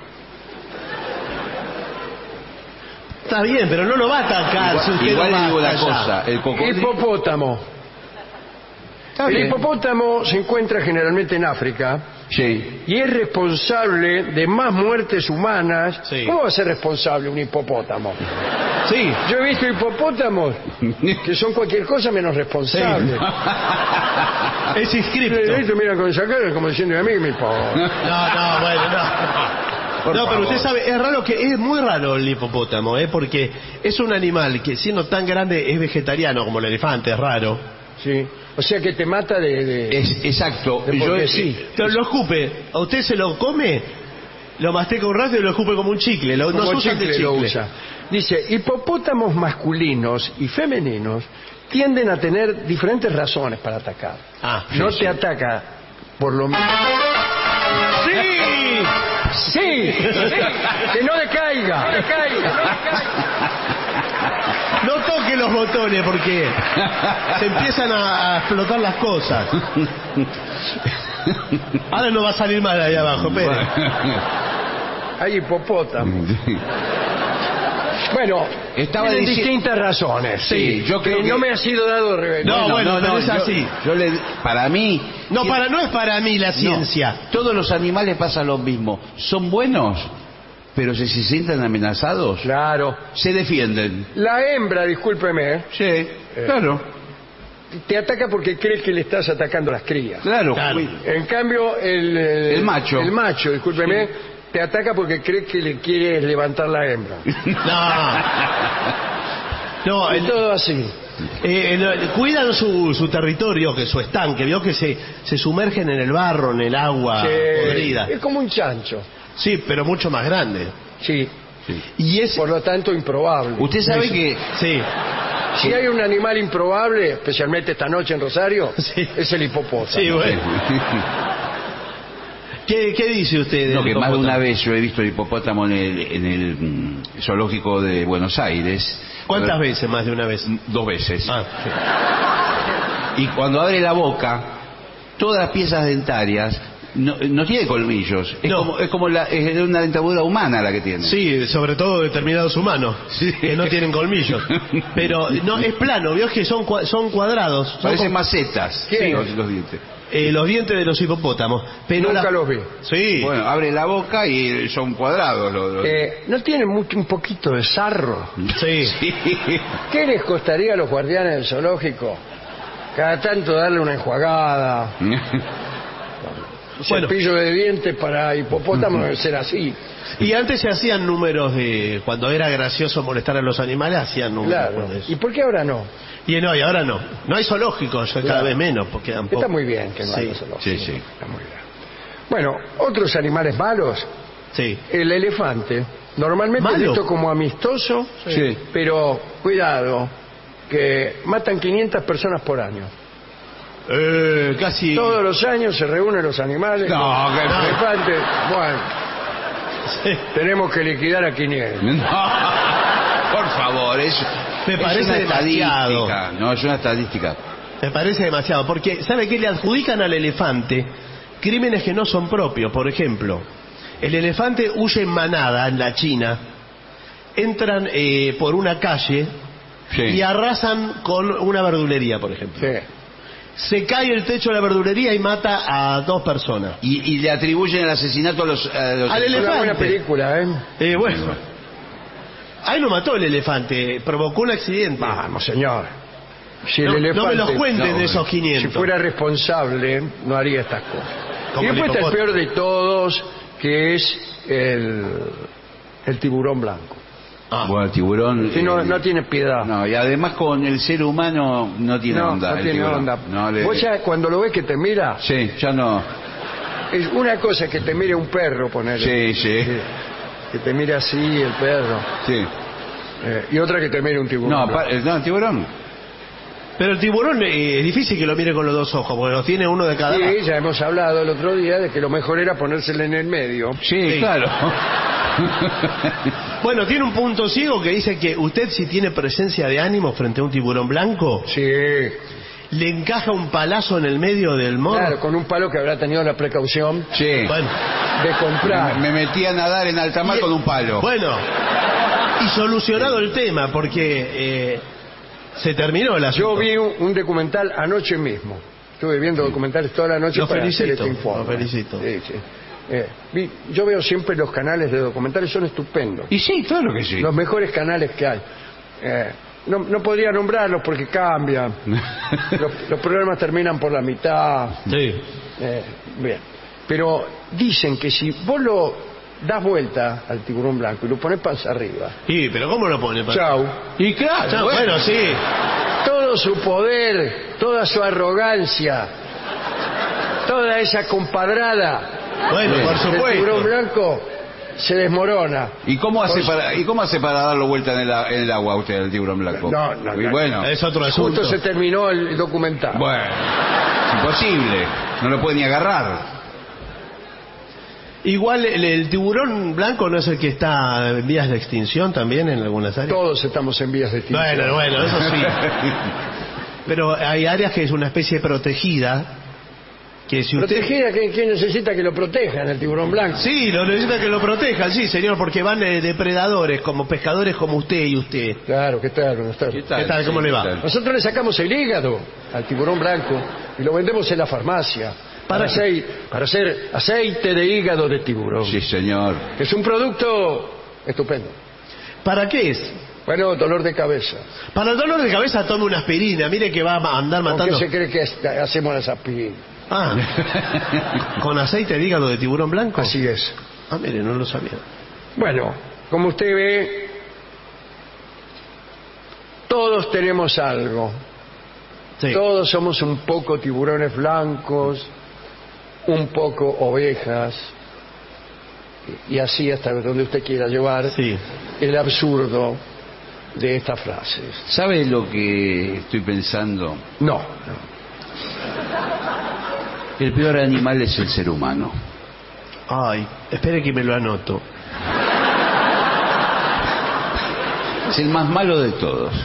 está bien, pero no lo va a atacar. si Igual, usted igual no le va digo una hasta allá. cosa, el cocodrilo... Hipopótamo. Está El bien. hipopótamo se encuentra generalmente en África Sí. y es responsable de más muertes humanas. Sí. ¿Cómo va a ser responsable un hipopótamo? Sí. Yo he visto hipopótamos que son cualquier cosa menos responsables. Es inscripto. Esto mira con esa cara como diciendo a mí mi hipopótamo. No, no, bueno, no. Por no, pero favor. usted sabe, es raro que es muy raro el hipopótamo, ¿eh? Porque es un animal que siendo tan grande es vegetariano como el elefante, es raro. Sí. O sea que te mata de... de- Es, exacto. de Yo, porque sí. Pero lo escupe, a usted se lo come, lo masteca un rato y lo escupe como un chicle. Lo, Como nos usan de chicle chicle. lo usa. Dice, hipopótamos masculinos y femeninos tienden a tener diferentes razones para atacar. Ah, no sí, te sí. ataca por lo mismo. ¡Sí! ¡Sí! ¡Sí! ¡Que no decaiga! ¡No decaiga! No toque los botones porque se empiezan a, a explotar las cosas. Ahora no va a salir mal ahí abajo, espere. Hay hipopótamos. Bueno, Estaba tienen dici- distintas razones. Sí, yo creo que que- no me ha sido dado revelar. No, bueno, pero es yo- así. Yo le, para mí... No, para, no es para mí la ciencia. No, todos los animales pasan lo mismo. Son buenos, pero si se sienten amenazados, Claro. se defienden. La hembra, discúlpeme, Sí, claro. te ataca porque crees que le estás atacando a las crías. Claro. Claro. Uy, En cambio, el, eh, El macho. el macho, discúlpeme, te ataca porque cree que le quiere levantar la hembra. No. No, Y el- todo así. eh, el- cuidan su, su territorio, que su estanque. Vio que se, se sumergen en el barro, en el agua Que podrida. es como un chancho. Sí, pero mucho más grande. Sí. Y es... Por lo tanto, improbable. Usted sabe que... Sí. Si hay un animal improbable, especialmente esta noche en Rosario, Sí. es el hipopótamo. Sí, bueno. ¿Qué, qué dice usted del No, que más de hipopótamo? una vez yo he visto el hipopótamo en el, en el mm, zoológico de Buenos Aires. ¿Cuántas Eh, veces? Más de una vez. Dos veces. Ah, Y cuando abre la boca, todas las piezas dentarias no, no tiene colmillos. Es No. como, es como la, es una dentadura humana la que tiene. sí, sobre todo determinados humanos que no tienen colmillos. Pero no es plano, vio que son cua- son cuadrados. Son Parecen como- macetas ¿Qué? los, los dientes. eh, los dientes de los hipopótamos. Pero Nunca la- los vi. Sí. Bueno, abre la boca y son cuadrados los... los- Eh, ¿No tienen mucho, un poquito de sarro? Sí. Sí. ¿Qué les costaría a los guardianes del zoológico cada tanto darle una enjuagada? Un Bueno. cepillo de dientes para hipopótamos debe ser así. Y antes se hacían números de... Cuando era gracioso molestar a los animales, hacían números Claro. por eso. ¿Y por qué ahora no? Y no, y ahora no. No hay zoológicos, cada Claro. vez menos. Porque quedan Está pocos. muy bien que no Sí. haya zoológico. Sí, sí. Está muy bien. Bueno, otros animales malos, Sí. el elefante, normalmente ¿Malo? visto como amistoso, Sí. pero cuidado, que matan quinientas personas por año. Eh, casi... Todos los años se reúnen los animales. No, los que- elefantes. Bueno, Sí. tenemos que liquidar a quinientos. No, por favor, es, Me es parece una demasiado. estadística. No, es una estadística. Me parece demasiado, porque ¿sabe qué? Le adjudican al elefante crímenes que no son propios. Por ejemplo, el elefante huye en manada en la China, entran eh, por una calle Sí. y arrasan con una verdulería, por ejemplo. Sí. Se cae el techo de la verdulería y mata a dos personas. Y, y le atribuyen el asesinato a los... A los Al Una elefante. buena película, ¿eh? Eh, bueno. Ahí lo mató el elefante, provocó un accidente. Vamos, señor. Si No, el elefante, no me los cuenten no, de esos si quinientos. fuera responsable, no haría estas cosas. Como Y el después está el hipopótamo. peor de todos, que es el, el tiburón blanco. Ah. Bueno, el tiburón... Que no, eh, no tiene piedad. no, y además con el ser humano no tiene No, onda. no el tiene tiburón. onda. No, le- Vos ya cuando lo ves que te mira, Sí, ya no... es una cosa que te mire un perro, ponerle. Sí, sí. Que te mire así el perro. Sí. Eh, y otra que te mire un tiburón. No, blanco. pa- eh, no, el tiburón. Pero el tiburón eh, es difícil que lo mire con los dos ojos, porque lo tiene uno de cada lado. Sí, ya hemos hablado el otro día de que lo mejor era ponérsele en el medio. Sí, Sí. claro. Bueno, tiene un punto ciego que dice que usted, si tiene presencia de ánimo frente a un tiburón blanco, Sí, le encaja un palazo en el medio del morro. claro, con un palo que habrá tenido la precaución Sí. Bueno, de comprar. Me, me metí a nadar en alta mar Y- con un palo. bueno, y solucionado el tema, porque eh, se terminó el asunto. Yo vi un, un documental anoche mismo. Estuve viendo documentales toda la noche Lo para hacer felicito, este informe. lo felicito. Sí, sí. Eh, vi- yo veo siempre los canales de documentales, son estupendos. Y sí, claro que sí. Los mejores canales que hay. Eh, no, no podría nombrarlos porque cambian. los, los programas terminan por la mitad. Sí. Eh, bien. Pero dicen que si vos lo das vuelta al tiburón blanco y lo pones panza arriba, Sí, pero ¿cómo lo pone? chau, Y claro, Chao, bueno. bueno, sí. todo su poder, toda su arrogancia, toda esa compadrada Bueno, por del tiburón supuesto. blanco se desmorona. ¿Y cómo hace Por- para y cómo hace para darlo vuelta en el, a- en el agua usted, el tiburón blanco? No, no, Y no. bueno, Es otro asunto. Justo se terminó el documental. bueno, es imposible. No lo puede ni agarrar. Igual el, el tiburón blanco no es el que está en vías de extinción también en algunas áreas. Todos estamos en vías de extinción. Bueno, bueno, eso sí. Pero hay áreas que es una especie protegida, que si usted... Protegida, ¿quién, quién necesita que lo protejan el tiburón blanco? Sí, lo necesita que lo protejan, sí, señor, porque van eh, depredadores, como pescadores como usted y usted. Claro, ¿qué tal? Buenas tardes. ¿Qué tal? ¿Cómo le va? ¿Qué tal? Nosotros le sacamos el hígado al tiburón blanco y lo vendemos en la farmacia para, ¿Para acei- para hacer aceite de hígado de tiburón. Sí, señor. Que es un producto estupendo. ¿Para qué es? Bueno, dolor de cabeza. Para el dolor de cabeza tome una aspirina, mire que va a andar ¿Con qué matando... se cree que es- hacemos las aspirinas? Ah, ¿con aceite de hígado de tiburón blanco? Así es. Ah, mire, no lo sabía. Bueno, como usted ve, todos tenemos algo. Sí. Todos somos un poco tiburones blancos, un poco ovejas, y así hasta donde usted quiera llevar Sí. el absurdo de estas frases. ¿Sabe lo que estoy pensando? No, no. El peor animal es el ser humano. Ay, espere que me lo anoto. Es el más malo de todos.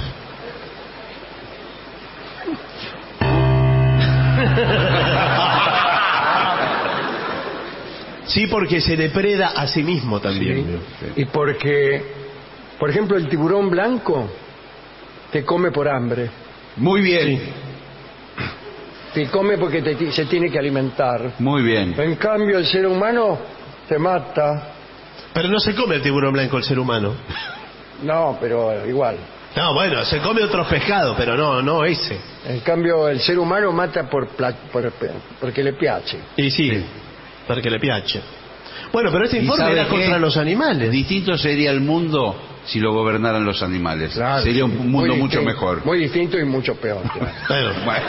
Sí, porque se depreda a sí mismo también. Y porque, por ejemplo, el tiburón blanco te come por hambre, Muy bien, te come porque te ti- se tiene que alimentar. muy bien. En cambio, el ser humano te mata. Pero no se come el tiburón blanco el ser humano. No, pero igual. No, bueno, se come otros pescados, pero no, no ese. En cambio, el ser humano mata por, pla- por- porque le piace. Y sí, porque le piace. Bueno, pero este ¿Y informe sabe era qué? contra los animales. Distinto sería el mundo si lo gobernaran los animales. Claro, sería sí, un mundo muy mucho distinto, mejor. Muy distinto y mucho peor. claro. Bueno, Bueno.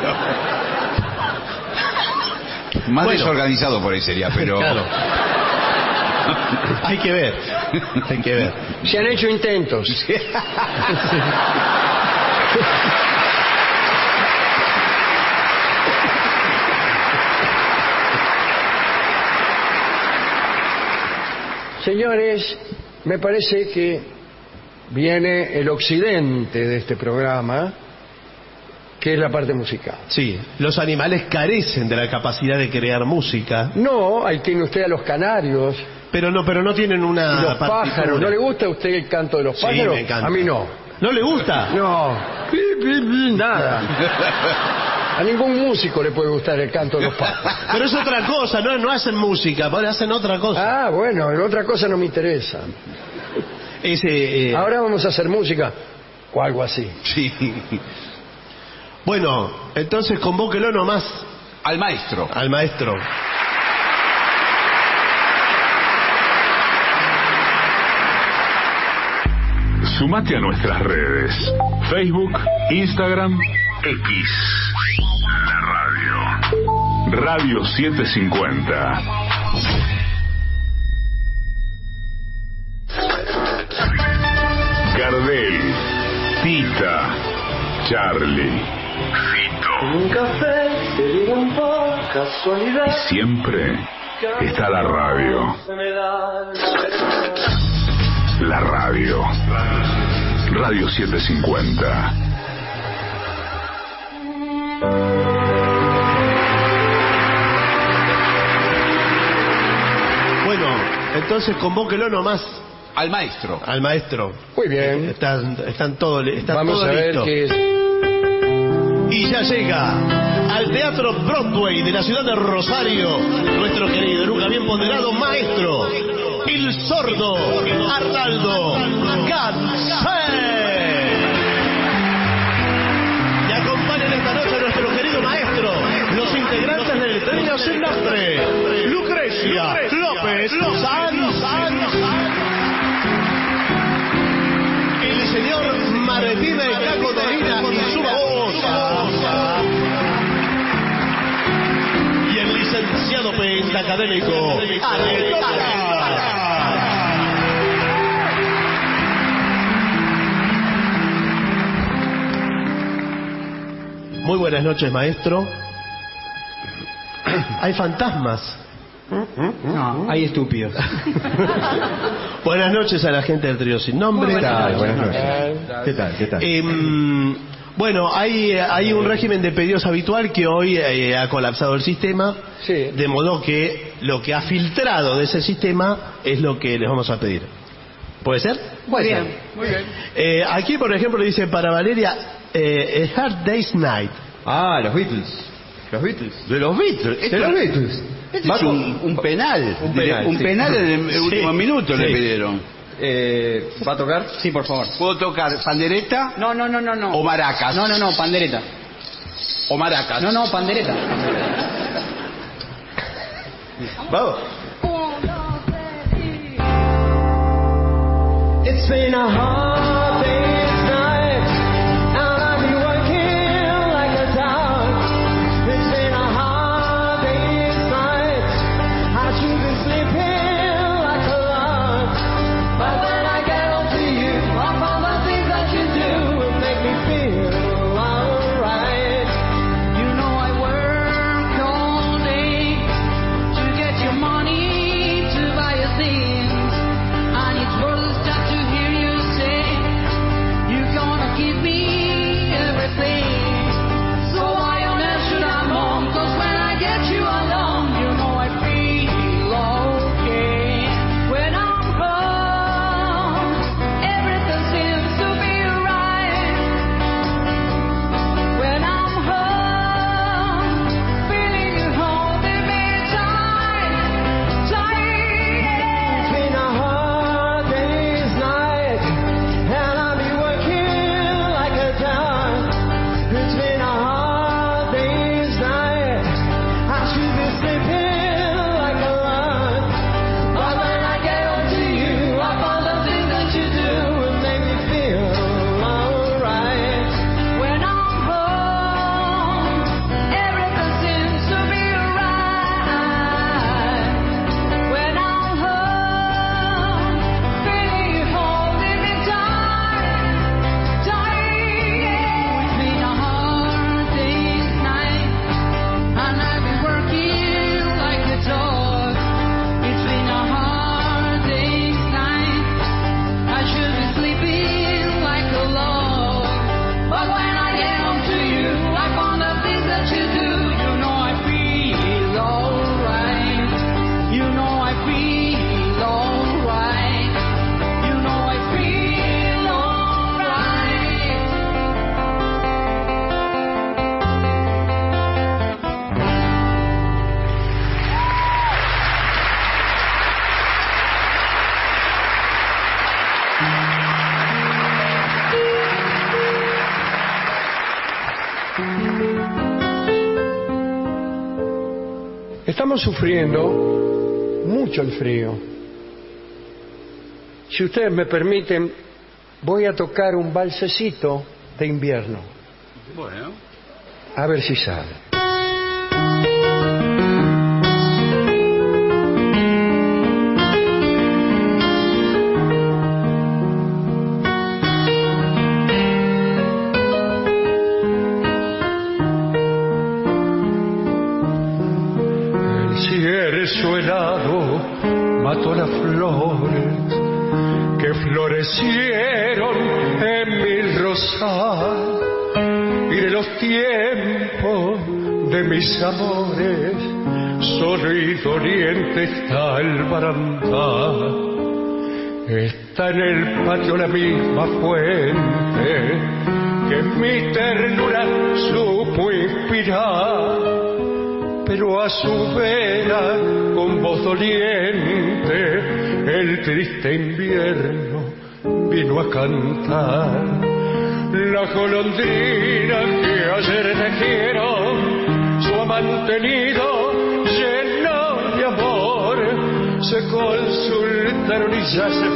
Más Bueno. desorganizado por ahí sería, pero... claro. Hay que ver, hay que ver. Se han hecho intentos. Señores, me parece que viene el occidente de este programa, que es la parte musical. Sí, los animales carecen de la capacidad de crear música, No, ahí tiene usted a los canarios pero no, pero no tienen y una los partitura. pájaros. ¿No le gusta a usted el canto de los Sí, pájaros? me encanta. A mí no. ¿No le gusta? No, nada. A ningún músico le puede gustar el canto de los pájaros. Pero es otra cosa, no, no hacen música, hacen otra cosa. Ah, bueno, en otra cosa no me interesa. Ese, eh... Ahora vamos a hacer música o algo así. Sí. Bueno, entonces convóquelo nomás. Al maestro. Al maestro. Sumate a nuestras redes. Facebook, Instagram, X. La radio. Radio setecientos cincuenta. Gardel, Tita, Charlie, Fito. Un café te digan por casualidad. Y siempre está la radio. La radio. Radio setecientos cincuenta. Bueno, entonces convóquelo nomás. Al maestro. Al maestro. Muy bien. Están, están todo, está Vamos todo a ver listo. qué es. Y ya llega al Teatro Broadway de la ciudad de Rosario nuestro querido, nunca bien ponderado maestro, el sordo Arnaldo Gansé. Y acompañan esta noche a nuestro querido maestro, los integrantes del trío sin nombre, Lucrecia López Sanz, el señor Martina de Caco Dolina y su babosa, y el licenciado pentacadémico Ale Toca. Muy buenas noches, maestro. Hay fantasmas. No, hay estúpidos. Buenas noches a la gente del trío sin nombre. ¿Qué tal? Buenas noches. ¿Qué tal? ¿Qué tal? Eh, bueno, hay, hay un régimen de pedidos habitual que hoy eh, ha colapsado el sistema, sí. De modo que lo que ha filtrado de ese sistema es lo que les vamos a pedir. ¿Puede ser? Muy bien. Muy bien. Eh, aquí, por ejemplo, dice para Valeria, eh, A Hard Day's Night. Ah, los Beatles. Los Beatles. De los Beatles. De Esto- los Beatles. Este es un, un penal. Un penal, Un sí. penal en el Sí. último minuto Sí. le pidieron. Eh, ¿Va a tocar? Sí, por favor. ¿Puedo tocar pandereta No, no, no, no, no. o maracas? No, no, no, pandereta. O maracas. No, no, pandereta. Vamos. It's been a hard day's night, and I've been working like a dog. It's been a hard day's night, I should be sleeping like a log. But when I get home to you, all of the things that you do will make me feel alright. You know I work all day to get your money to buy your things, and it's worth the start to hear you say Estamos sufriendo mucho el frío. Si ustedes me permiten, voy a tocar un valsecito de invierno. Bueno. A ver si sale. Helado mató las flores que florecieron en mi rosal, y de los tiempos de mis amores solo y doliente está el barandal. Está en el patio la misma fuente que mi ternura supo inspirar, pero a su vera, con voz doliente, el triste invierno vino a cantar. La golondrina que ayer tejieron su amante nido lleno de amor, se consultaron y ya se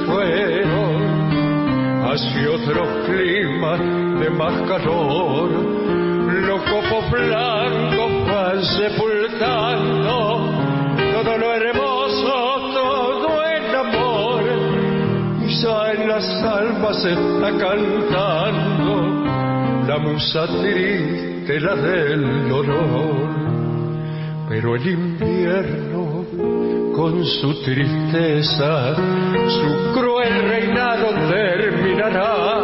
fueron hacia otro clima de más calor. Los copos blancos van sepultando todo lo hermoso, todo el amor. Quizá en las almas está cantando la musa triste, la del dolor. Pero el invierno con su tristeza, su cruel reinado terminará.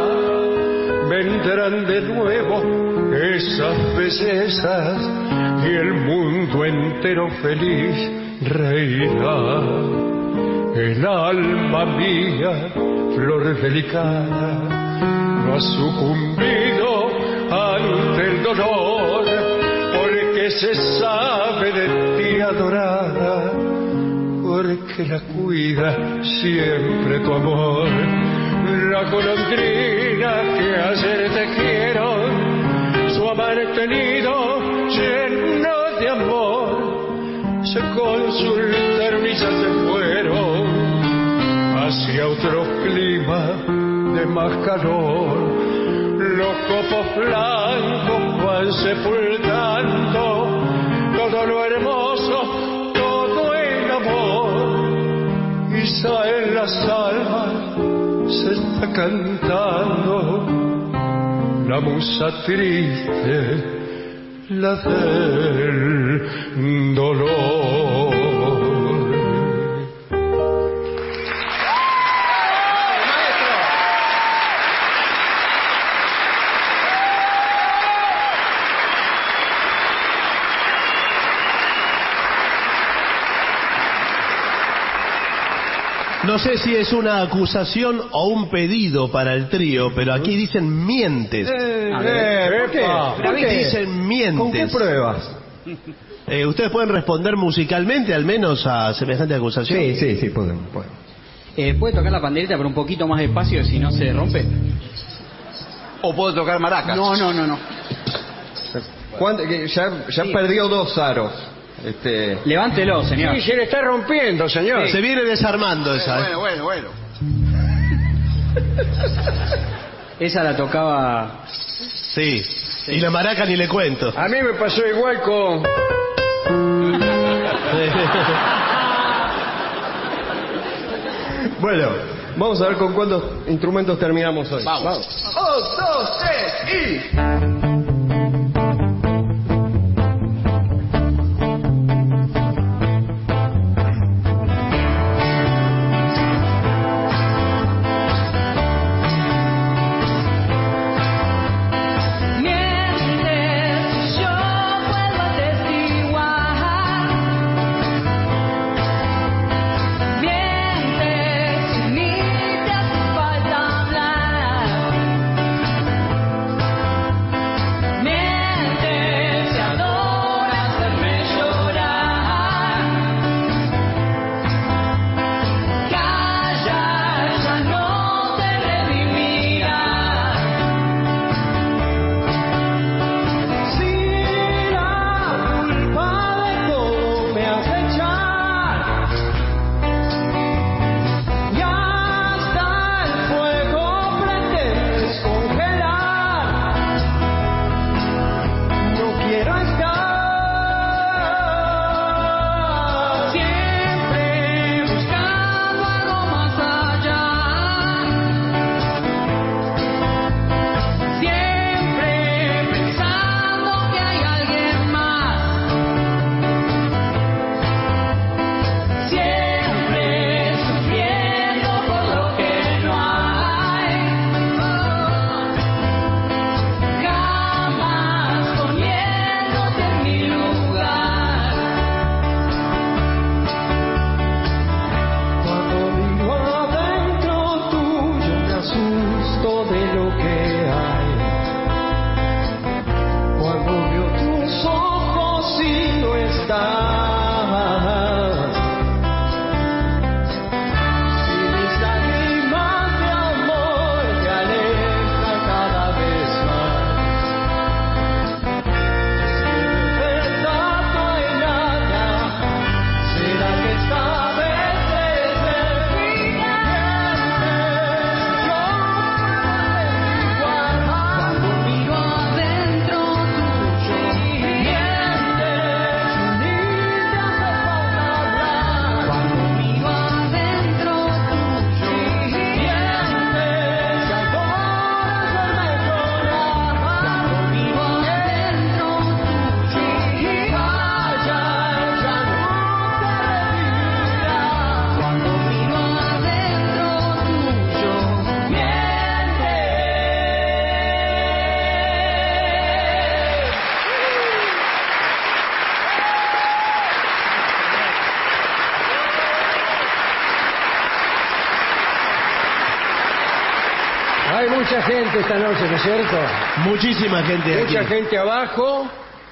Vendrán de nuevo esas bellezas y el mundo entero feliz reirá. El alma mía, flor delicada, no ha sucumbido ante el dolor, porque se sabe de ti adorada, porque la cuida siempre tu amor. La golondrina que ayer tejieron su amante nido lleno de amor, se consultaron y ya se fueron hacia otro clima de más calor. Los copos blancos van sepultando todo lo hermoso, todo el amor. Quizá en las almas se está cantando la musa triste, la del dolor. No sé si es una acusación o un pedido para el trío, pero aquí dicen mientes. Eh, eh, ¿por qué? ¿Por qué dicen mientes? ¿Con qué pruebas? Eh, ¿Ustedes pueden responder musicalmente al menos a semejante acusación? Sí, sí, sí, podemos. podemos. Eh, ¿Puede tocar la pandereta pero un poquito más despacio si no se rompe? ¿O puedo tocar maracas? No, no, no, no. ¿Cuánto- que Ya, ya Sí. perdió dos aros. Este, Levántelo, señor. Sí, se le está rompiendo, señor. Se viene desarmando esa. Bueno, bueno, bueno. Esa la tocaba... Sí. Y la maraca ni le cuento. A mí me pasó igual con... bueno, vamos a ver con cuántos instrumentos terminamos hoy. Vamos. Un, dos, tres y... Mientes, yo vuelvo a testiguar. Mientes, ni te hace falta hablar. Hay mucha gente esta noche, ¿no es cierto? Muchísima gente Mucha aquí. gente abajo.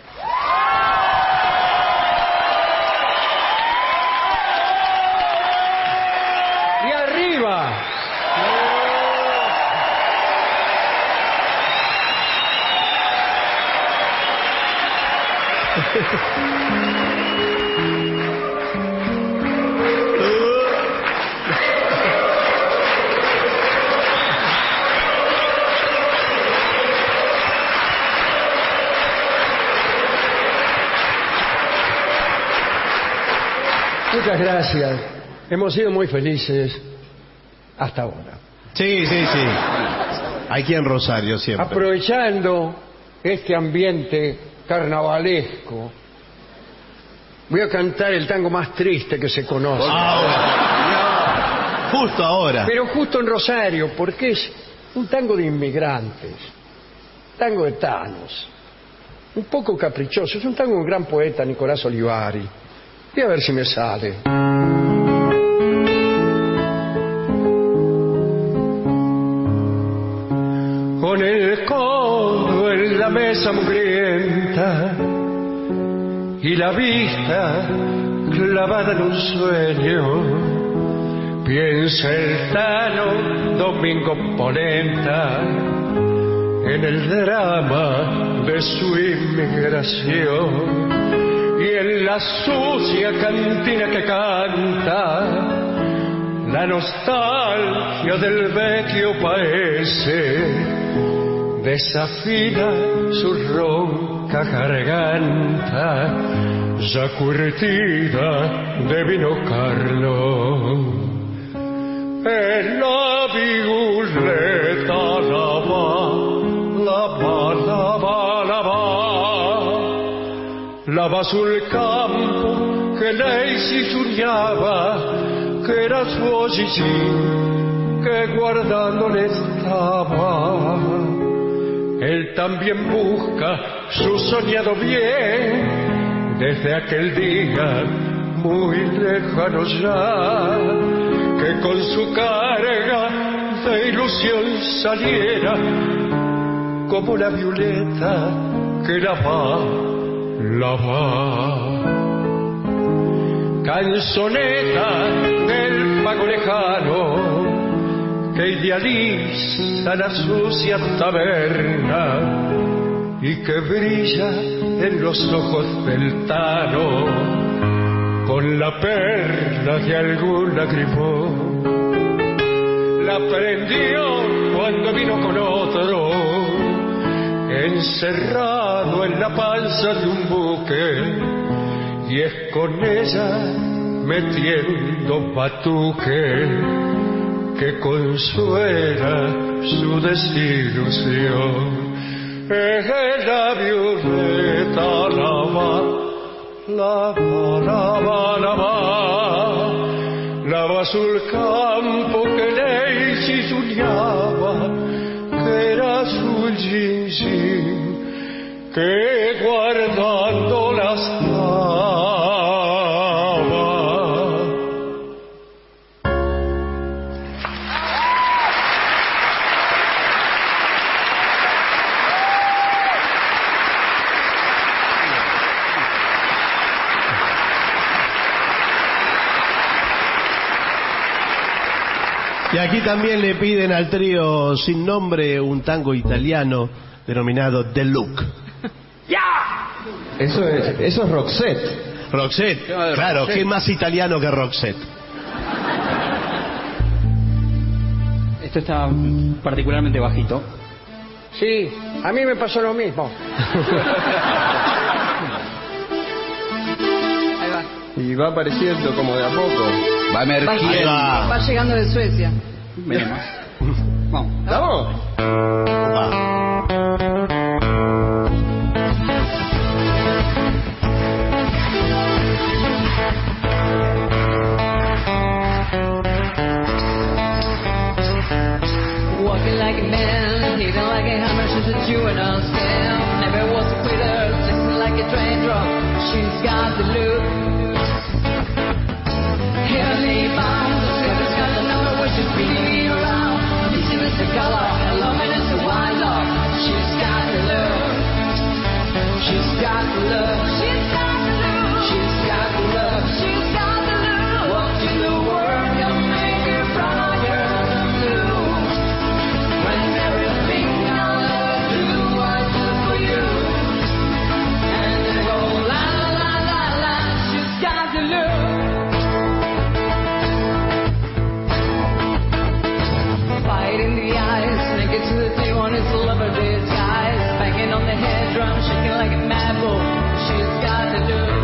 Y arriba. Muchas gracias. Hemos sido muy felices hasta ahora. Sí, sí, sí. Aquí en Rosario siempre. Aprovechando este ambiente carnavalesco, voy a cantar el tango más triste que se conoce. Ahora. Justo ahora. Pero justo en Rosario, porque es un tango de inmigrantes, tango de tanos, un poco caprichoso. Es un tango de un gran poeta, Nicolás Olivari. Voy a ver si me sale. Con el codo en la mesa mugrienta y la vista clavada en un sueño, piensa el tano Domingo Polenta en el drama de su inmigración. Y en la sucia cantina que canta, la nostalgia del vecchio paese desafina su ronca garganta, ya curtida de vino Carlo. En la violeta lava, lava, lava, lava. Lava sul campo che lei si sognava, che era suo Gigi, che guardando le stava. Él también busca su soñado bien, desde aquel día muy lejano ya, que con su carga de ilusión saliera, como la violeta que la va. La va. Canzoneta del pago lejano que idealiza la sucia taberna y que brilla en los ojos del tano con la perla de algún lagrimón. La prendió cuando vino con otro, encerrado en la panza de un buque, y es con ella metiendo batuque que consuela su desilusión. Es la violeta lava, lava, lava, lava, lava sul campo che lei si sognava, che era sul Gigi, che guardando la stava. Y aquí también le piden al trío sin nombre un tango italiano denominado The Look. ¡Ya! Eso es, eso es Roxette. Roxette, claro, Roxette. ¿qué más italiano que Roxette? Esto está particularmente bajito. Sí, a mí me pasó lo mismo. Ahí va. Y va apareciendo como de a poco. Va Va, emergiendo. va llegando de Suecia. Veremos. Vamos. ¿Vamos? Walking like a man, living like a hammer, she's a juvenile scam. Never was a quitter, listening like a train drop. She's got the look. Heavenly bound, the silver's got the number where she's been around. This is the color, hello. it to the day when it's a lover disguise. Banging on the head drum, shaking like a mad bull. She's got the look.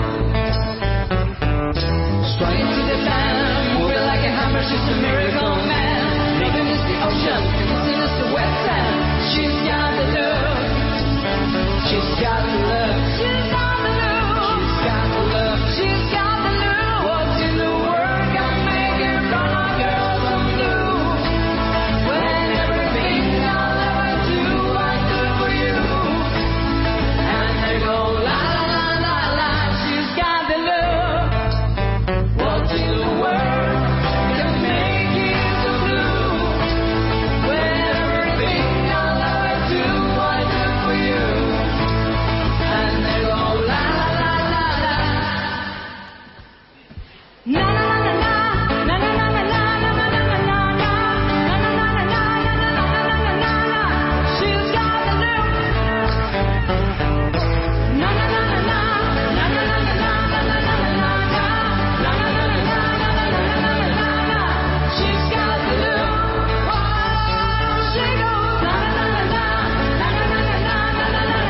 Swinging to the band, moving like a hammer. She's a miracle man. Living is the ocean, kissing is the wet sand. She's got the look. She's got the look. She's got the look. She's got the look. She's got the look. What's in the world can make it run on girls some blue? When everything I'll ever do, I do for you. And they go la la la la la. She's got the look. What's in the world can make it so blue? When everything I'll ever do, I do for you. And they go la la la la la. Na na na na na na na na na na na na na na na na na na na. She's got the look. Na na na na na na na na na na na na na na. She's got the look. She goes na na na na na na na na na na na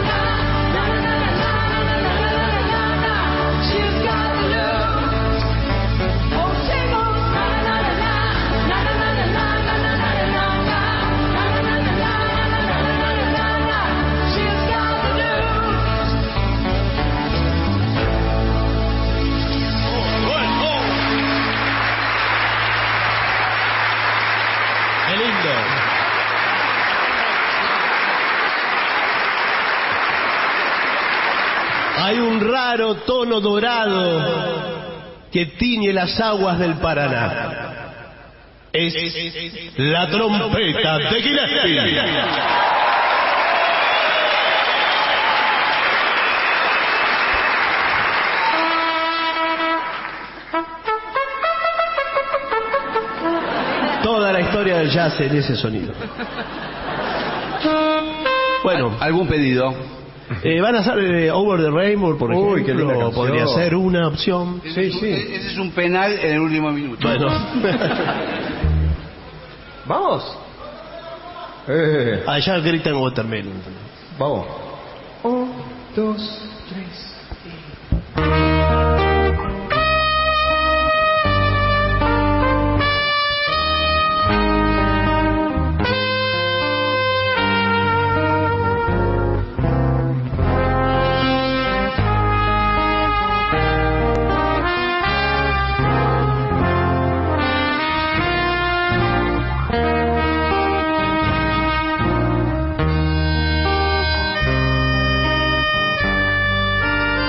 na. She's got the look. Oh, she goes na na na na na na na na na na na na na na. She's got the look. ¡Qué lindo! Hay un raro tono dorado que tiñe las aguas del Paraná. Es la trompeta de Gillespie. Toda la historia del jazz en ese sonido. Bueno, ¿Algún pedido? eh, van a hacer eh, Over the Rainbow, por Uy, qué linda ejemplo, canción. podría ser una opción. Sí, sí. Ese es un penal en el último minuto. Bueno, Vamos. Eh, allá gritan Watermelon. vamos. Un, dos, tres. She's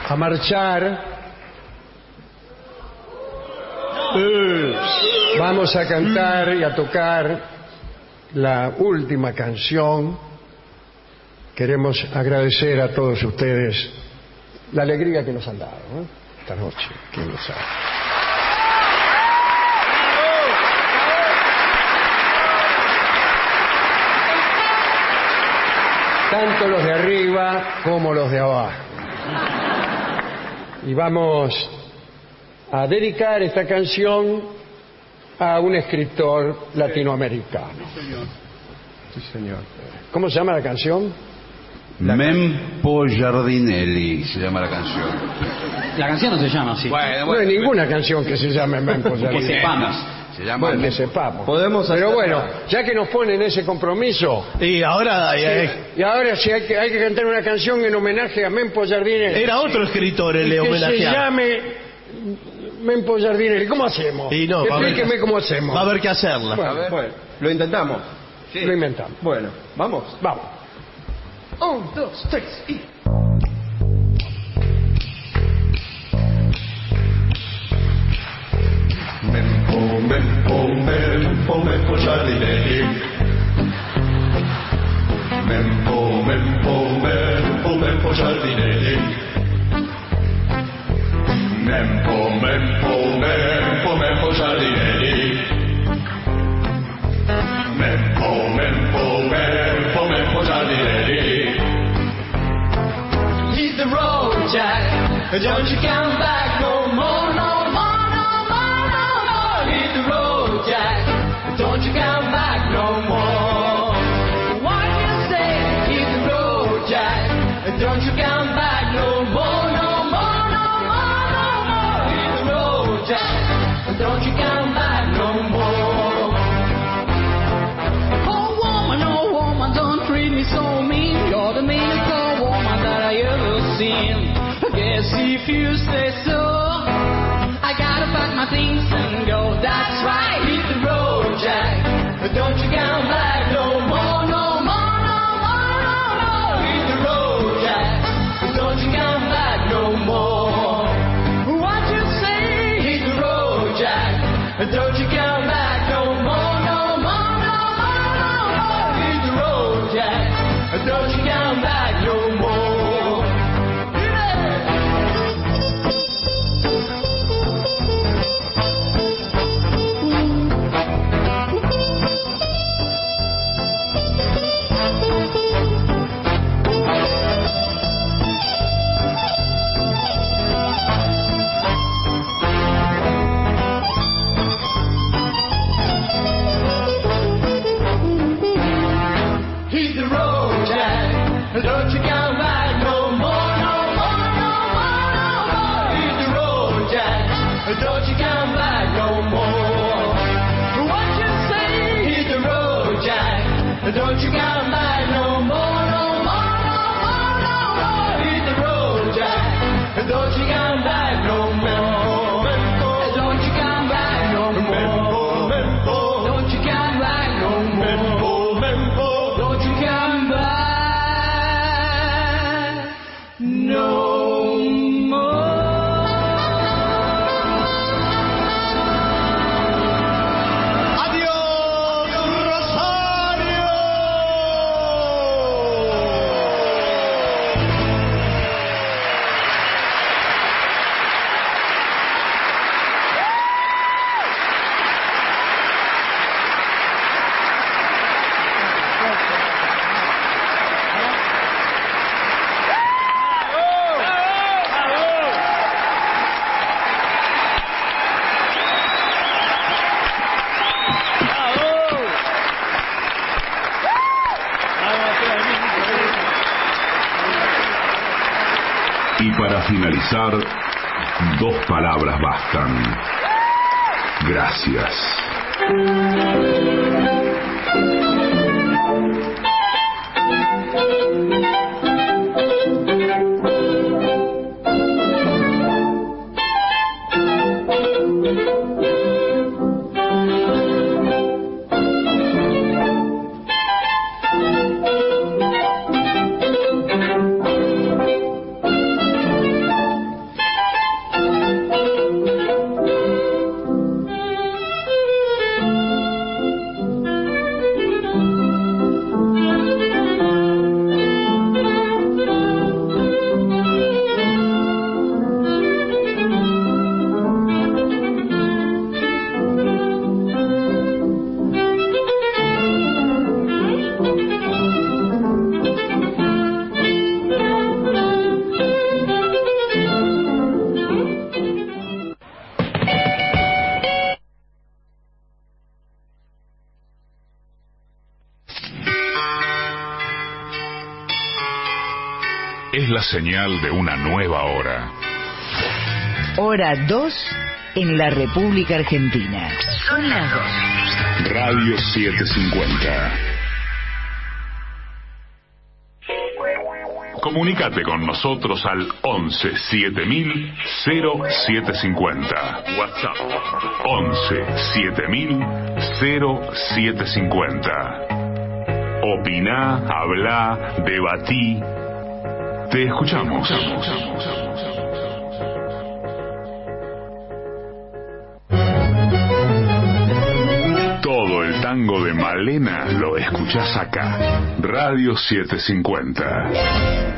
a marchar. Vamos a cantar y a tocar la última canción. Queremos agradecer a todos ustedes la alegría que nos han dado, ¿eh? Esta noche. ¿Quién lo sabe? Tanto los de arriba como los de abajo. Y vamos a dedicar esta canción a un escritor latinoamericano. Sí, señor. ¿Cómo se llama la canción? Mempo Giardinelli se llama la canción. La canción no se llama así. Bueno, No hay bueno, ninguna canción que se llame Mempo Que Giardinelli. sepamos. se llama Bueno, que Mempo. sepamos. Podemos Pero hacer- bueno, ya que nos ponen ese compromiso, Y ahora eh, y ahora sí hay que, hay que cantar una canción en homenaje a Mempo Giardinelli. era otro escritor el de que se homenajear. llame Mempo Giardinelli. ¿Cómo hacemos? Y no, va a haber Explíqueme que- cómo hacemos. Va a haber que hacerla. Bueno, Bueno, bueno, lo intentamos. lo inventamos. Bueno, vamos. Vamos. Un, dos, tres y... Mempo, Mempo, Mempo, Mempo Giardinelli. Mempo, Mempo, Mempo, Mempo Giardinelli. Mempo, Mempo, Mempo, Mempo Giardinelli. Mempo, Mempo, Mempo, Mempo Giardinelli. Hit the road, Jack. Don't you come back no more, no more, no more, no more. Hit the road, Jack. Don't you come back no more. What you say? Hit the road, Jack. Don't you come back no more, no more, no more, no more. Hit the road, Jack. Don't you come back no more. Oh woman, oh woman, don't treat me so mean. You're the meanest old woman that I ever seen. I guess if you say so, I gotta pack my things and go. That's right, hit the road, Jack. Don't you come back no more, no more, no more, no more. Hit the road, Jack. Don't you come back no more. What you say? Hit the road, Jack. Don't you come back no more, no more, no more, no more. Hit the road, Jack. Don't you come back no more. Hit the road, Jack. Don't you come back no more, no more, no more, no more. Hit the road, Jack. Don't you come back no more. What you say? Hit the road, Jack. Don't you come back no more, no more, no more, no more. Hit the road, Jack. Don't you come back no more. Don't you come back no more. Don't you come back no more. Don't you come back no more. ¡Adiós, Rosario! Y para finalizar, dos palabras bastan. Gracias. es la señal de una nueva hora. Hora dos en la República Argentina. Son las dos. Radio setecientos cincuenta. Comunicate con nosotros al once siete mil cero siete cincuenta. WhatsApp once siete mil cero siete cincuenta. Opiná, hablá, debatí. Te escuchamos. Todo el tango de Malena lo escuchás acá. Radio setecientos cincuenta.